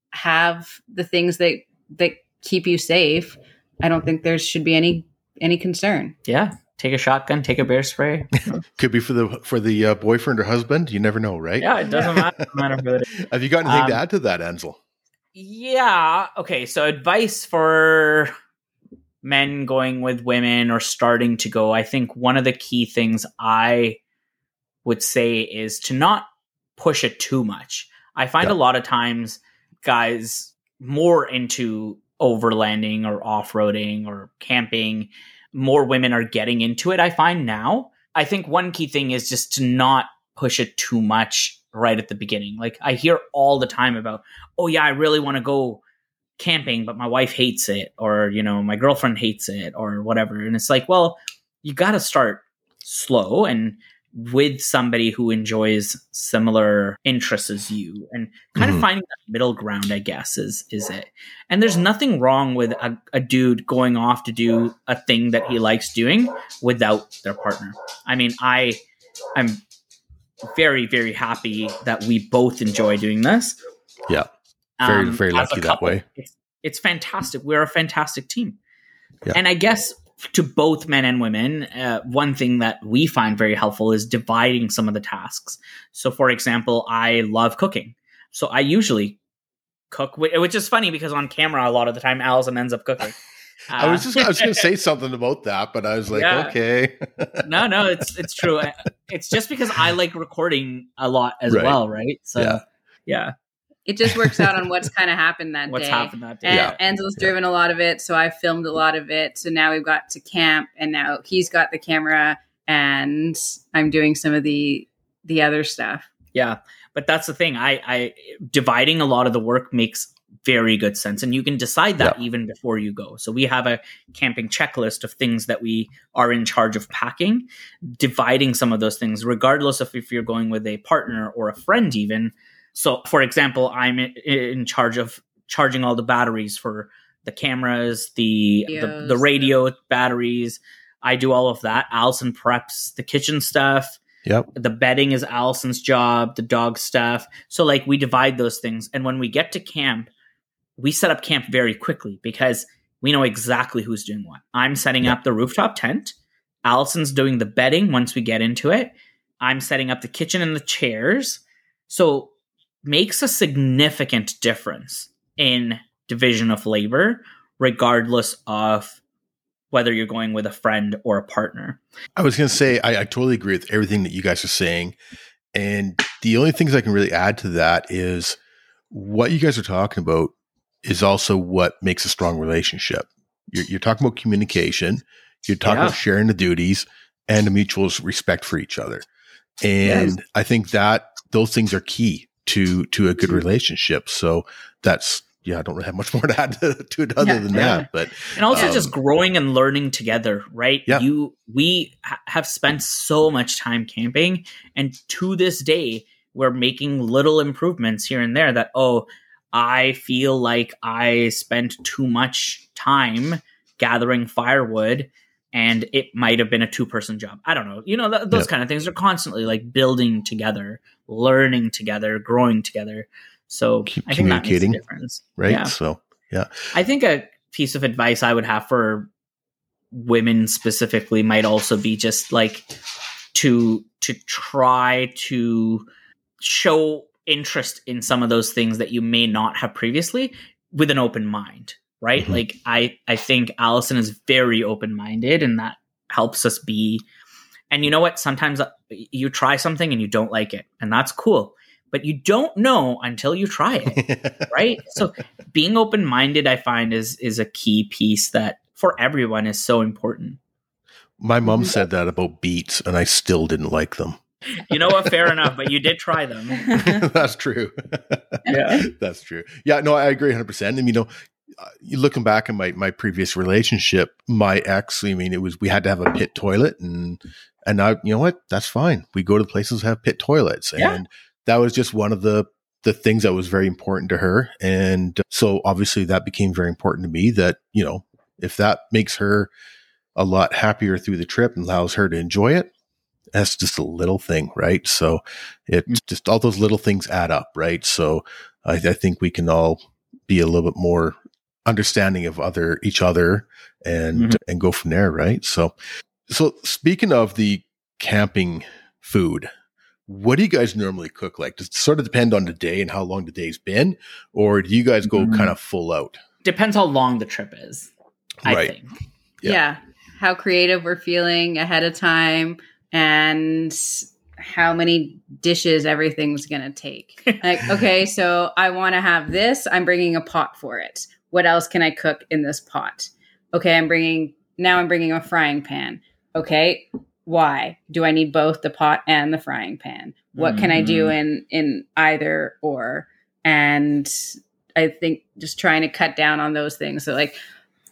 have the things that, that keep you safe, I don't think there should be any, any concern. Yeah. Take a shotgun, take a bear spray. Could be for the, for the uh, boyfriend or husband. You never know, right? Yeah. It doesn't matter. matter who it is. Have you got anything um, to add to that, Ansel? Yeah. Okay. So advice for men going with women or starting to go. I think one of the key things I would say is to not push it too much. I find yep. a lot of times guys more into overlanding or off-roading or camping, more women are getting into it, I find now. I think one key thing is just to not push it too much right at the beginning. Like I hear all the time about, oh yeah, I really want to go camping, but my wife hates it, or, you know, my girlfriend hates it, or whatever. And it's like, well, you got to start slow and with somebody who enjoys similar interests as you, and kind mm-hmm. of finding that middle ground, I guess, is is it. And there's nothing wrong with a, a dude going off to do a thing that he likes doing without their partner. I mean, I, I'm very, very happy that we both enjoy doing this. Yeah. Very, um, very lucky that way. It's, it's fantastic. We're a fantastic team. Yeah. And I guess to both men and women, uh, one thing that we find very helpful is dividing some of the tasks. So, for example, I love cooking. So I usually cook, which is funny because on camera, a lot of the time, Allison ends up cooking. Uh, I was just I was going to say something about that, but I was like, yeah. okay. no, no, it's it's true. It's just because I like recording a lot as right. well, right? So, yeah. yeah. It just works out on what's kind of happened that what's day. What's happened that day. And yeah. Ansel's yeah. driven a lot of it, so I filmed a lot of it. So now we've got to camp, and now he's got the camera, and I'm doing some of the the other stuff. Yeah, but that's the thing. I, I dividing a lot of the work makes very good sense, and you can decide that yeah. even before you go. So we have a camping checklist of things that we are in charge of packing, dividing some of those things, regardless of if you're going with a partner or a friend even. So, for example, I'm in charge of charging all the batteries for the cameras, the the, Radios, the radio batteries. I do all of that. Allison preps the kitchen stuff. Yep. The bedding is Allison's job, the dog stuff. So like we divide those things. And when we get to camp, we set up camp very quickly because we know exactly who's doing what. I'm setting Yep. up the rooftop tent. Allison's doing the bedding once we get into it. I'm setting up the kitchen and the chairs. So makes a significant difference in division of labor, regardless of whether you're going with a friend or a partner. I was going to say, I, I totally agree with everything that you guys are saying. And the only things I can really add to that is what you guys are talking about is also what makes a strong relationship. You're, you're talking about communication. You're talking Yeah. about sharing the duties and a mutual respect for each other. And Yes. I think that those things are key to, to a good relationship. So that's, yeah, I don't really have much more to add to, to it other Yeah. than Yeah. that, but And also Um, just growing and learning together, right? Yeah. You we ha- have spent so much time camping, and to this day we're making little improvements here and there that oh, I feel like I spent too much time gathering firewood and it might have been a two-person job. I don't know. You know, th- those Yeah. kind of things are constantly like building together, learning together, growing together. So Keep I think that makes a communicating, difference. right. Yeah. So, yeah. I think a piece of advice I would have for women specifically might also be just like to to try to show interest in some of those things that you may not have previously with an open mind, right? Mhm. Like I I think Allison is very open-minded, and that helps us be. And you know what? Sometimes you try something and you don't like it, and that's cool. But you don't know until you try it, right? So being open-minded, I find, is is a key piece that for everyone is so important. My mom Mhm. said that about beets, and I still didn't like them. You know what? Fair enough, but you did try them. That's true. Yeah. That's true. Yeah, no, I agree one hundred percent. And, you know, uh, you looking back at my, my previous relationship, my ex, I mean, it was, we had to have a pit toilet, and, and I, you know what? That's fine. We go to places that have pit toilets. Yeah. And that was just one of the, the things that was very important to her. And so obviously that became very important to me that, you know, if that makes her a lot happier through the trip and allows her to enjoy it, that's just a little thing, right? So it Mm. just all those little things add up, right? So I, I think we can all be a little bit more understanding of other each other and Mhm. and go from there, right? So so speaking of the camping food, what do you guys normally cook? Like, does it sort of depend on the day and how long the day's been, or do you guys go Mhm. kind of full out? Depends how long the trip is, I Right. think. Yeah. Yeah. How creative we're feeling ahead of time and how many dishes everything's going to take. Like, okay, so I want to have this. I'm bringing a pot for it. What else can I cook in this pot? Okay, I'm bringing, now I'm bringing a frying pan. Okay, why? Do I need both the pot and the frying pan? What can I do in, in either or? And I think just trying to cut down on those things. So like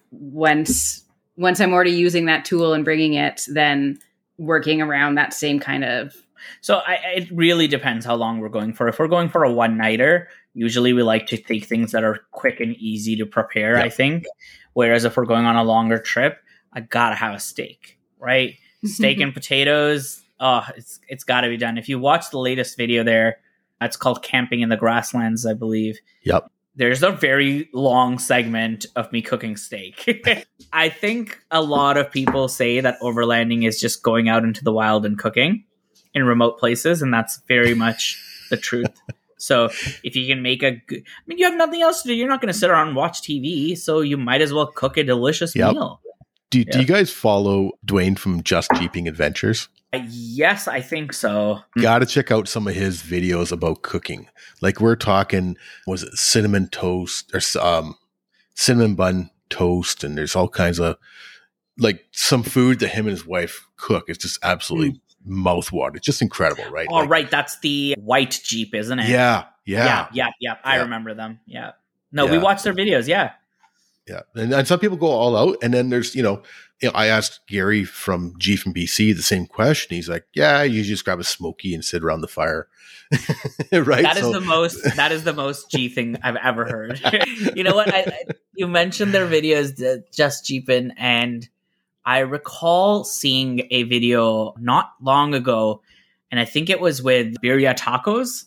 once, once I'm already using that tool and bringing it, then working around that same kind of. So I, it really depends how long we're going for. If we're going for a one-nighter, usually we like to take things that are quick and easy to prepare, Yeah. I think. Whereas if we're going on a longer trip, I gotta have a steak, right? Steak and potatoes, oh, it's it's got to be done. If you watch the latest video there, it's called Camping in the Grasslands, I believe. Yep. There's a very long segment of me cooking steak. I think a lot of people say that overlanding is just going out into the wild and cooking in remote places, and that's very much the truth. So if you can make a good, I mean, you have nothing else to do. You're not going to sit around and watch T V, so you might as well cook a delicious Yep. meal. Do, do Yeah. you guys follow Dwayne from Just Jeeping Adventures? Uh, Yes, I think so. Got to check out some of his videos about cooking. Like we're talking, was it cinnamon toast or um, cinnamon bun toast? And there's all kinds of like some food that him and his wife cook. It's just absolutely mouthwater. It's just incredible, right? All Like, right, that's the white Jeep, isn't it? Yeah, yeah, yeah, yeah, yeah. I Yeah. remember them. Yeah. No, we Yeah. watched their videos. Yeah. Yeah. And, and some people go all out. And then there's, you know, you know, I asked Gary from G from B C the same question. He's like, yeah, you just grab a smoky and sit around the fire. Right. That is so, the most, that is the most G thing I've ever heard. You know what? I, I, you mentioned their videos, uh, Just Jeepin', and I recall seeing a video not long ago, and I think it was with Birria Tacos,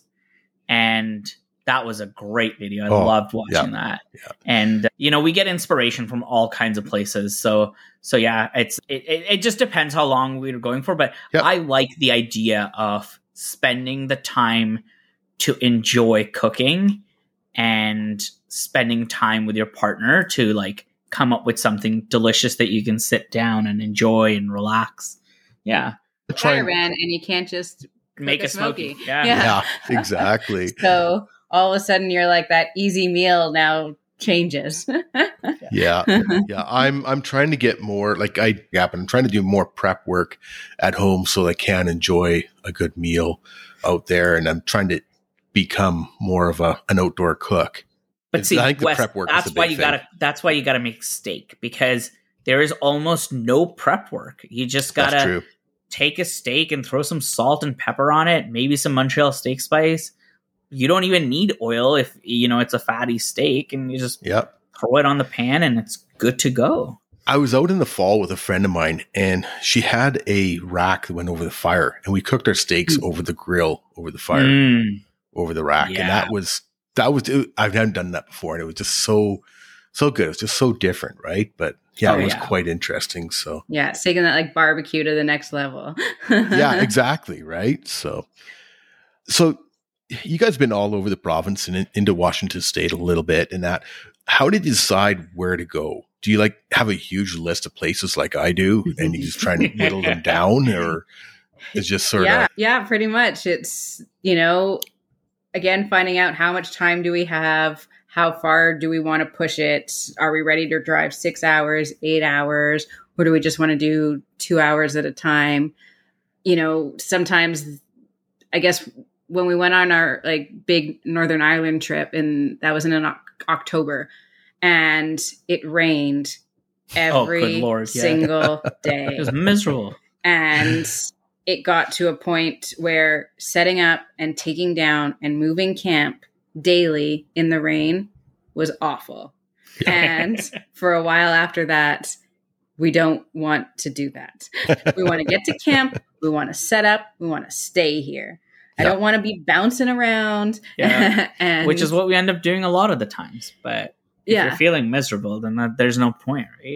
and that was a great video. I oh, loved watching yeah, that. Yeah. And, you know, we get inspiration from all kinds of places. So, so yeah, it's, it, it, it just depends how long we were going for. But yep. I like the idea of spending the time to enjoy cooking and spending time with your partner to like come up with something delicious that you can sit down and enjoy and relax. Yeah. Fire ban, and you can't just make a, a smoky. smoky. Yeah. yeah. Yeah, exactly. So all of a sudden you're like, that easy meal now changes. yeah. Yeah. I'm, I'm trying to get more like I, yeah, but I'm trying to do more prep work at home so I can enjoy a good meal out there. And I'm trying to become more of a, an outdoor cook. But It's, see, I think the Wes, prep work that's is a why big you thing. gotta, that's why you gotta make steak, because there is almost no prep work. You just That's gotta true. take a steak and throw some salt and pepper on it, maybe some Montreal steak spice. You don't even need oil if, you know, it's a fatty steak, and you just Yep. throw it on the pan and it's good to go. I was out in the fall with a friend of mine, and she had a rack that went over the fire, and we cooked our steaks Mm. over the grill, over the fire, Mm. over the rack. Yeah. And that was, that was, I hadn't done that before. And it was just so, so good. It was just so different. Right. But yeah, Oh, it was yeah. quite interesting. So Yeah, it's taking that like barbecue to the next level. yeah, exactly. Right. So, so you guys have been all over the province and in, into Washington State a little bit and that. How did you decide where to go? Do you like have a huge list of places like I do and you just try and whittle them down, or it's just sort yeah, of, yeah, pretty much. It's, you know, again, finding out how much time do we have? How far do we want to push it? Are we ready to drive six hours, eight hours? Or do we just want to do two hours at a time? You know, sometimes, I guess when we went on our like big Northern Ireland trip, and that was in an o- October, and it rained every Oh, good Lord, yeah. single day. It was miserable. And it got to a point where setting up and taking down and moving camp daily in the rain was awful. And for a while after that, we don't want to do that. We want to get to camp. We want to set up. We want to stay here. I Yeah. don't want to be bouncing around. Yeah. and Which is what we end up doing a lot of the times. But if Yeah. you're feeling miserable, then that, there's no point, right?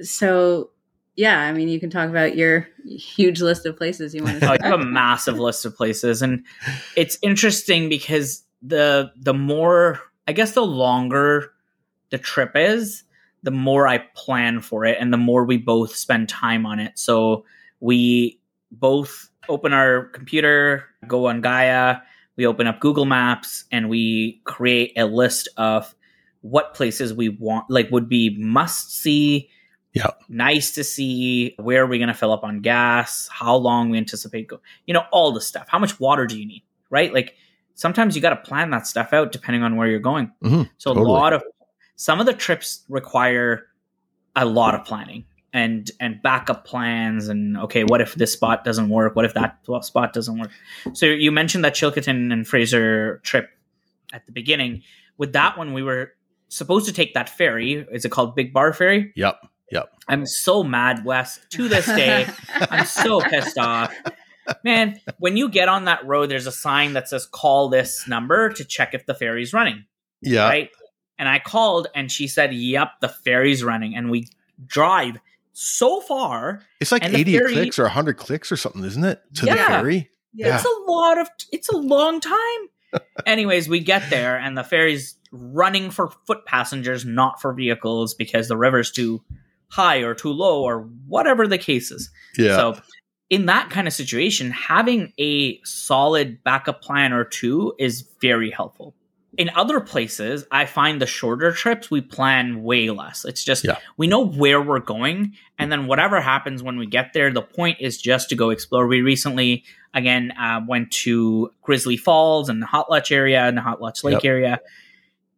So, yeah, I mean, you can talk about your huge list of places you want to Oh, see. you have a massive list of places, and it's interesting because the the more, I guess, the longer the trip is, the more I plan for it, and the more we both spend time on it. So we both open our computer, go on Gaia, we open up Google Maps, and we create a list of what places we want, like would be must see. Yeah. Nice to see. Where are we going to fill up on gas? How long we anticipate go? You know, all the stuff. How much water do you need? Right? Like sometimes you got to plan that stuff out depending on where you're going. Mhm, so totally. a lot of some of the trips require a lot of planning and and backup plans. And okay, what if this spot doesn't work? What if that spot doesn't work? So you mentioned that Chilcotin and Fraser trip at the beginning. With that one, we were supposed to take that ferry. Is it called Big Bar Ferry? Yep. Yep. I'm so mad, Wes. To this day, I'm so pissed off. Man, when you get on that road, there's a sign that says call this number to check if the ferry's running. Yeah. Right? And I called and she said, yep, the ferry's running. And we drive so far. It's like And the eighty ferry- clicks or one hundred clicks or something, isn't it? To the Yeah. ferry. Yeah. It's a lot of, it's a long time. Anyways, we get there and the ferry's running for foot passengers, not for vehicles, because the river's too high or too low or whatever the case is. Yeah. So in that kind of situation, having a solid backup plan or two is very helpful. In other places, I find the shorter trips, we plan way less. It's just, Yeah. we know where we're going. And then whatever happens when we get there, the point is just to go explore. We recently, again, uh, went to Grizzly Falls and the Hot Lutch area and the Hot Lutch Lake Yep. area.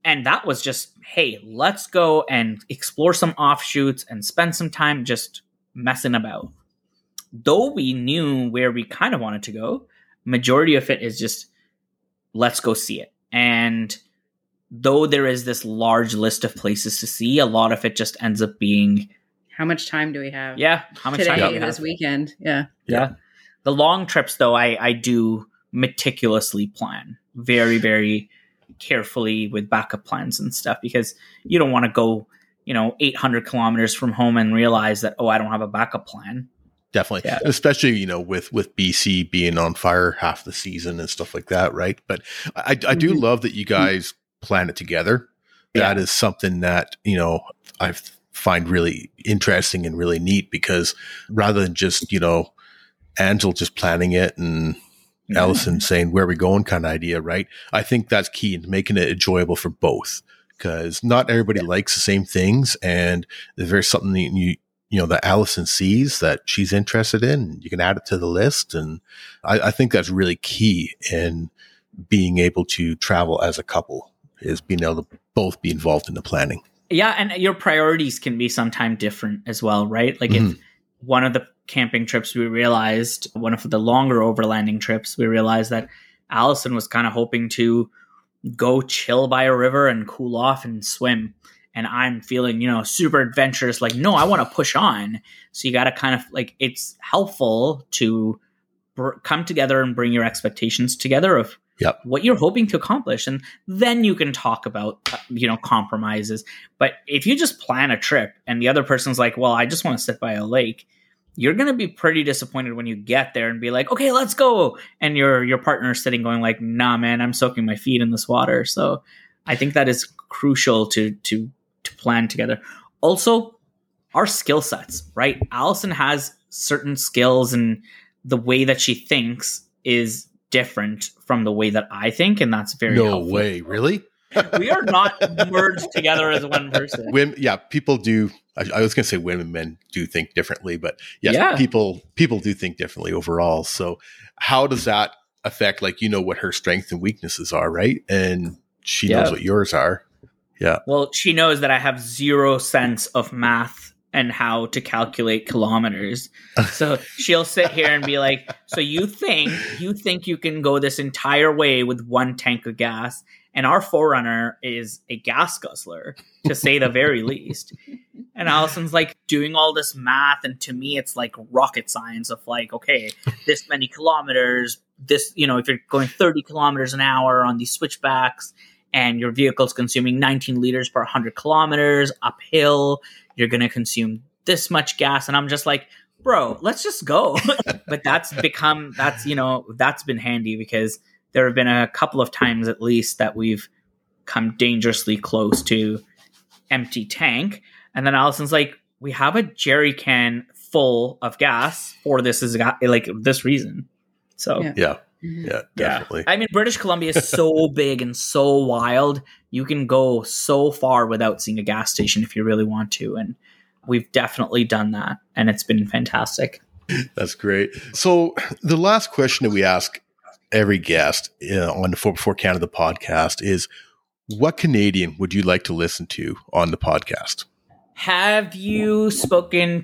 And that was just, hey, let's go and explore some offshoots and spend some time just messing about. Though we knew where we kind of wanted to go, majority of it is just, let's go see it. And though there is this large list of places to see, a lot of it just ends up being, how much time do we have? Yeah. How much Today, time do we this have? weekend. Yeah. Yeah. The long trips, though, I, I do meticulously plan very, very carefully with backup plans and stuff, because you don't want to go, you know, eight hundred kilometers from home and realize that, oh, I don't have a backup plan. Definitely. Yeah. Especially, you know, with, with B C being on fire half the season and stuff like that. Right. But I, I do Mhm. love that you guys plan it together. That Yeah. is something that, you know, I find really interesting and really neat, because rather than just, you know, Angel just planning it and Yeah. Allison saying where we going kind of idea, right? I think that's key in making it enjoyable for both, because not everybody yeah. likes the same things, and if there's something that you you know that Allison sees that she's interested in, you can add it to the list, and I, I think that's really key in being able to travel as a couple, is being able to both be involved in the planning. Yeah, and your priorities can be sometimes different as well, right? Like mm-hmm. if one of the camping trips we realized, one of the longer overlanding trips, we realized that Allison was kind of hoping to go chill by a river and cool off and swim. And I'm feeling, you know, super adventurous. Like, no, I want to push on. So you got to kind of like, it's helpful to br- come together and bring your expectations together of yep. what you're hoping to accomplish. And then you can talk about, you know, compromises. But if you just plan a trip and the other person's like, well, I just want to sit by a lake, you're going to be pretty disappointed when you get there and be like, okay, let's go. And your, your partner's sitting going like, nah, man, I'm soaking my feet in this water. So I think that is crucial to, to, to plan together. Also, our skill sets, right? Allison has certain skills, and the way that she thinks is different from the way that I think. And that's very No helpful. way. Really? We are not merged together as one person. Women, yeah, people do. I, I was going to say women and men do think differently, but yes, Yeah. people people do think differently overall. So how does that affect, like, you know, what her strengths and weaknesses are, right? And she Yeah. knows what yours are. Yeah. Well, she knows that I have zero sense of math and how to calculate kilometers. So she'll sit here and be like, so you think you think you can go this entire way with one tank of gas? And our Forerunner is a gas guzzler, to say the very least. And Allison's like doing all this math. And to me, it's like rocket science of like, okay, this many kilometers, this, you know, if you're going thirty kilometers an hour on these switchbacks and your vehicle's consuming nineteen liters per one hundred kilometers uphill, you're going to consume this much gas. And I'm just like, bro, let's just go. But that's become, that's, you know, that's been handy, because there have been a couple of times at least that we've come dangerously close to empty tank. And then Allison's like, we have a jerry can full of gas for this is like this reason. So Yeah. Yeah. Yeah, definitely. Yeah. I mean, British Columbia is so big and so wild. You can go so far without seeing a gas station if you really want to. And we've definitely done that. And it's been fantastic. That's great. So the last question that we ask every guest uh, on the four before Canada podcast is, what Canadian would you like to listen to on the podcast? Have you spoken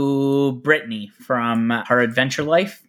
to Brittany from Her Adventure Life?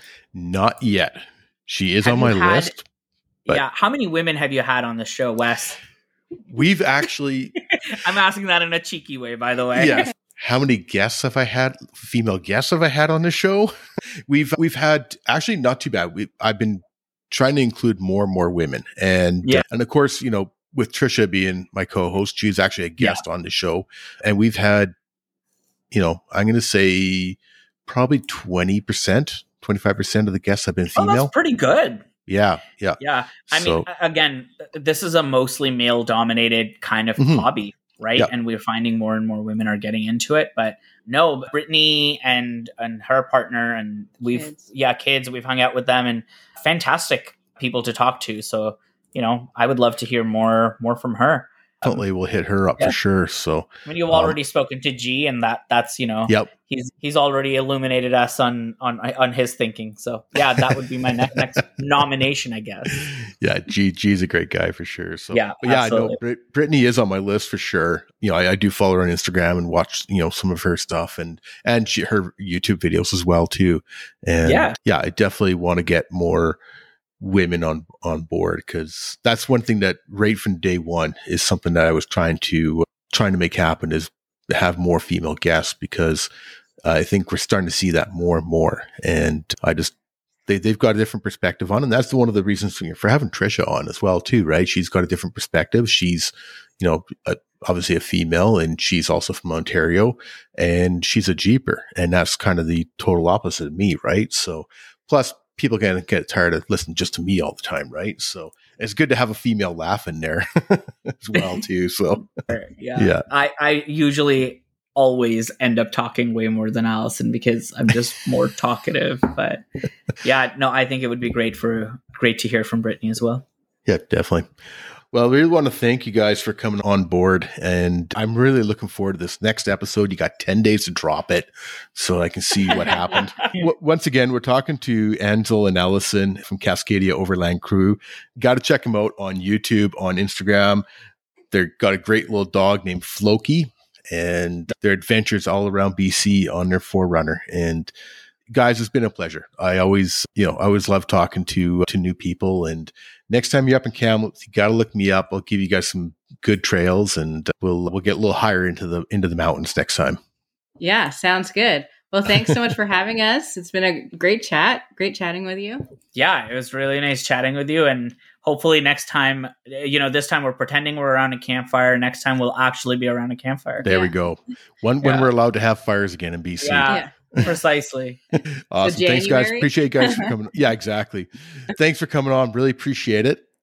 Not yet. She is Have on my you had- list. But Yeah. How many women have you had on the show, Wes? we've actually, I'm asking that in a cheeky way, by the way. yes. How many guests have I had? Female guests have I had on the show? We've we've had actually not too bad. We I've been trying to include more and more women, and Yeah. uh, and of course, you know, with Trisha being my co-host, she's actually a guest on the show, and we've had, you know, I'm going to say probably twenty percent, twenty-five percent of the guests have been Oh, female. that's pretty good. Yeah, yeah, Yeah. I So- mean, again, this is a mostly male dominated kind of Mhm. hobby, right? Yep. And we're finding more and more women are getting into it. But no, Brittany and and her partner, and we've, Kids. yeah, kids, we've hung out with them, and fantastic people to talk to. So, you know, I would love to hear more more from her. Definitely will hit her up yeah. for sure. So I mean, you've um, already spoken to G, and that that's you know, yep. he's he's already illuminated us on on on his thinking. So yeah, that would be my next next nomination, I guess. Yeah, G G's a great guy for sure. So yeah, but yeah, absolutely. I know Brit- Brittany is on my list for sure. You know, I, I do follow her on Instagram and watch you know some of her stuff and and she, her YouTube videos as well too. And yeah, yeah, I definitely want to get more women on on board, because that's one thing that right from day one is something that I was trying to trying to make happen, is have more female guests, because uh, I think we're starting to see that more and more, and I just they they've got a different perspective on it, and that's one of the reasons for, for having Trisha on as well too, right? She's got a different perspective. She's you know a, obviously a female, and she's also from Ontario, and she's a Jeeper, and that's kind of the total opposite of me, right? So plus, people can get tired of listening just to me all the time, right? So it's good to have a female laugh in there as well, too. So yeah, yeah. I, I usually always end up talking way more than Allison because I'm just more talkative. But yeah, no, I think it would be great for great to hear from Brittany as well. Yeah, definitely. Well, we really want to thank you guys for coming on board, and I'm really looking forward to this next episode. You got ten days to drop it so I can see what happened. w- once again, we're talking to Ansel and Allison from Cascadia Overland Crew. Got to check them out on YouTube, on Instagram. They've got a great little dog named Floki, and their adventures all around B C on their four runner. And guys, it's been a pleasure. I always, you know, I always love talking to to new people. And next time you're up in Kamloops, you got to look me up. I'll give you guys some good trails, and we'll we'll get a little higher into the into the mountains next time. Yeah, sounds good. Well, thanks so much for having us. It's been a great chat. Great chatting with you. Yeah, it was really nice chatting with you, and hopefully next time, you know, this time we're pretending we're around a campfire. Next time we'll actually be around a campfire. There Yeah. we go. When Yeah. when we're allowed to have fires again in B C. Yeah. Yeah. Precisely. Awesome. Thanks, guys. January. Appreciate you guys for coming. Yeah, exactly. Thanks for coming on. Really appreciate it.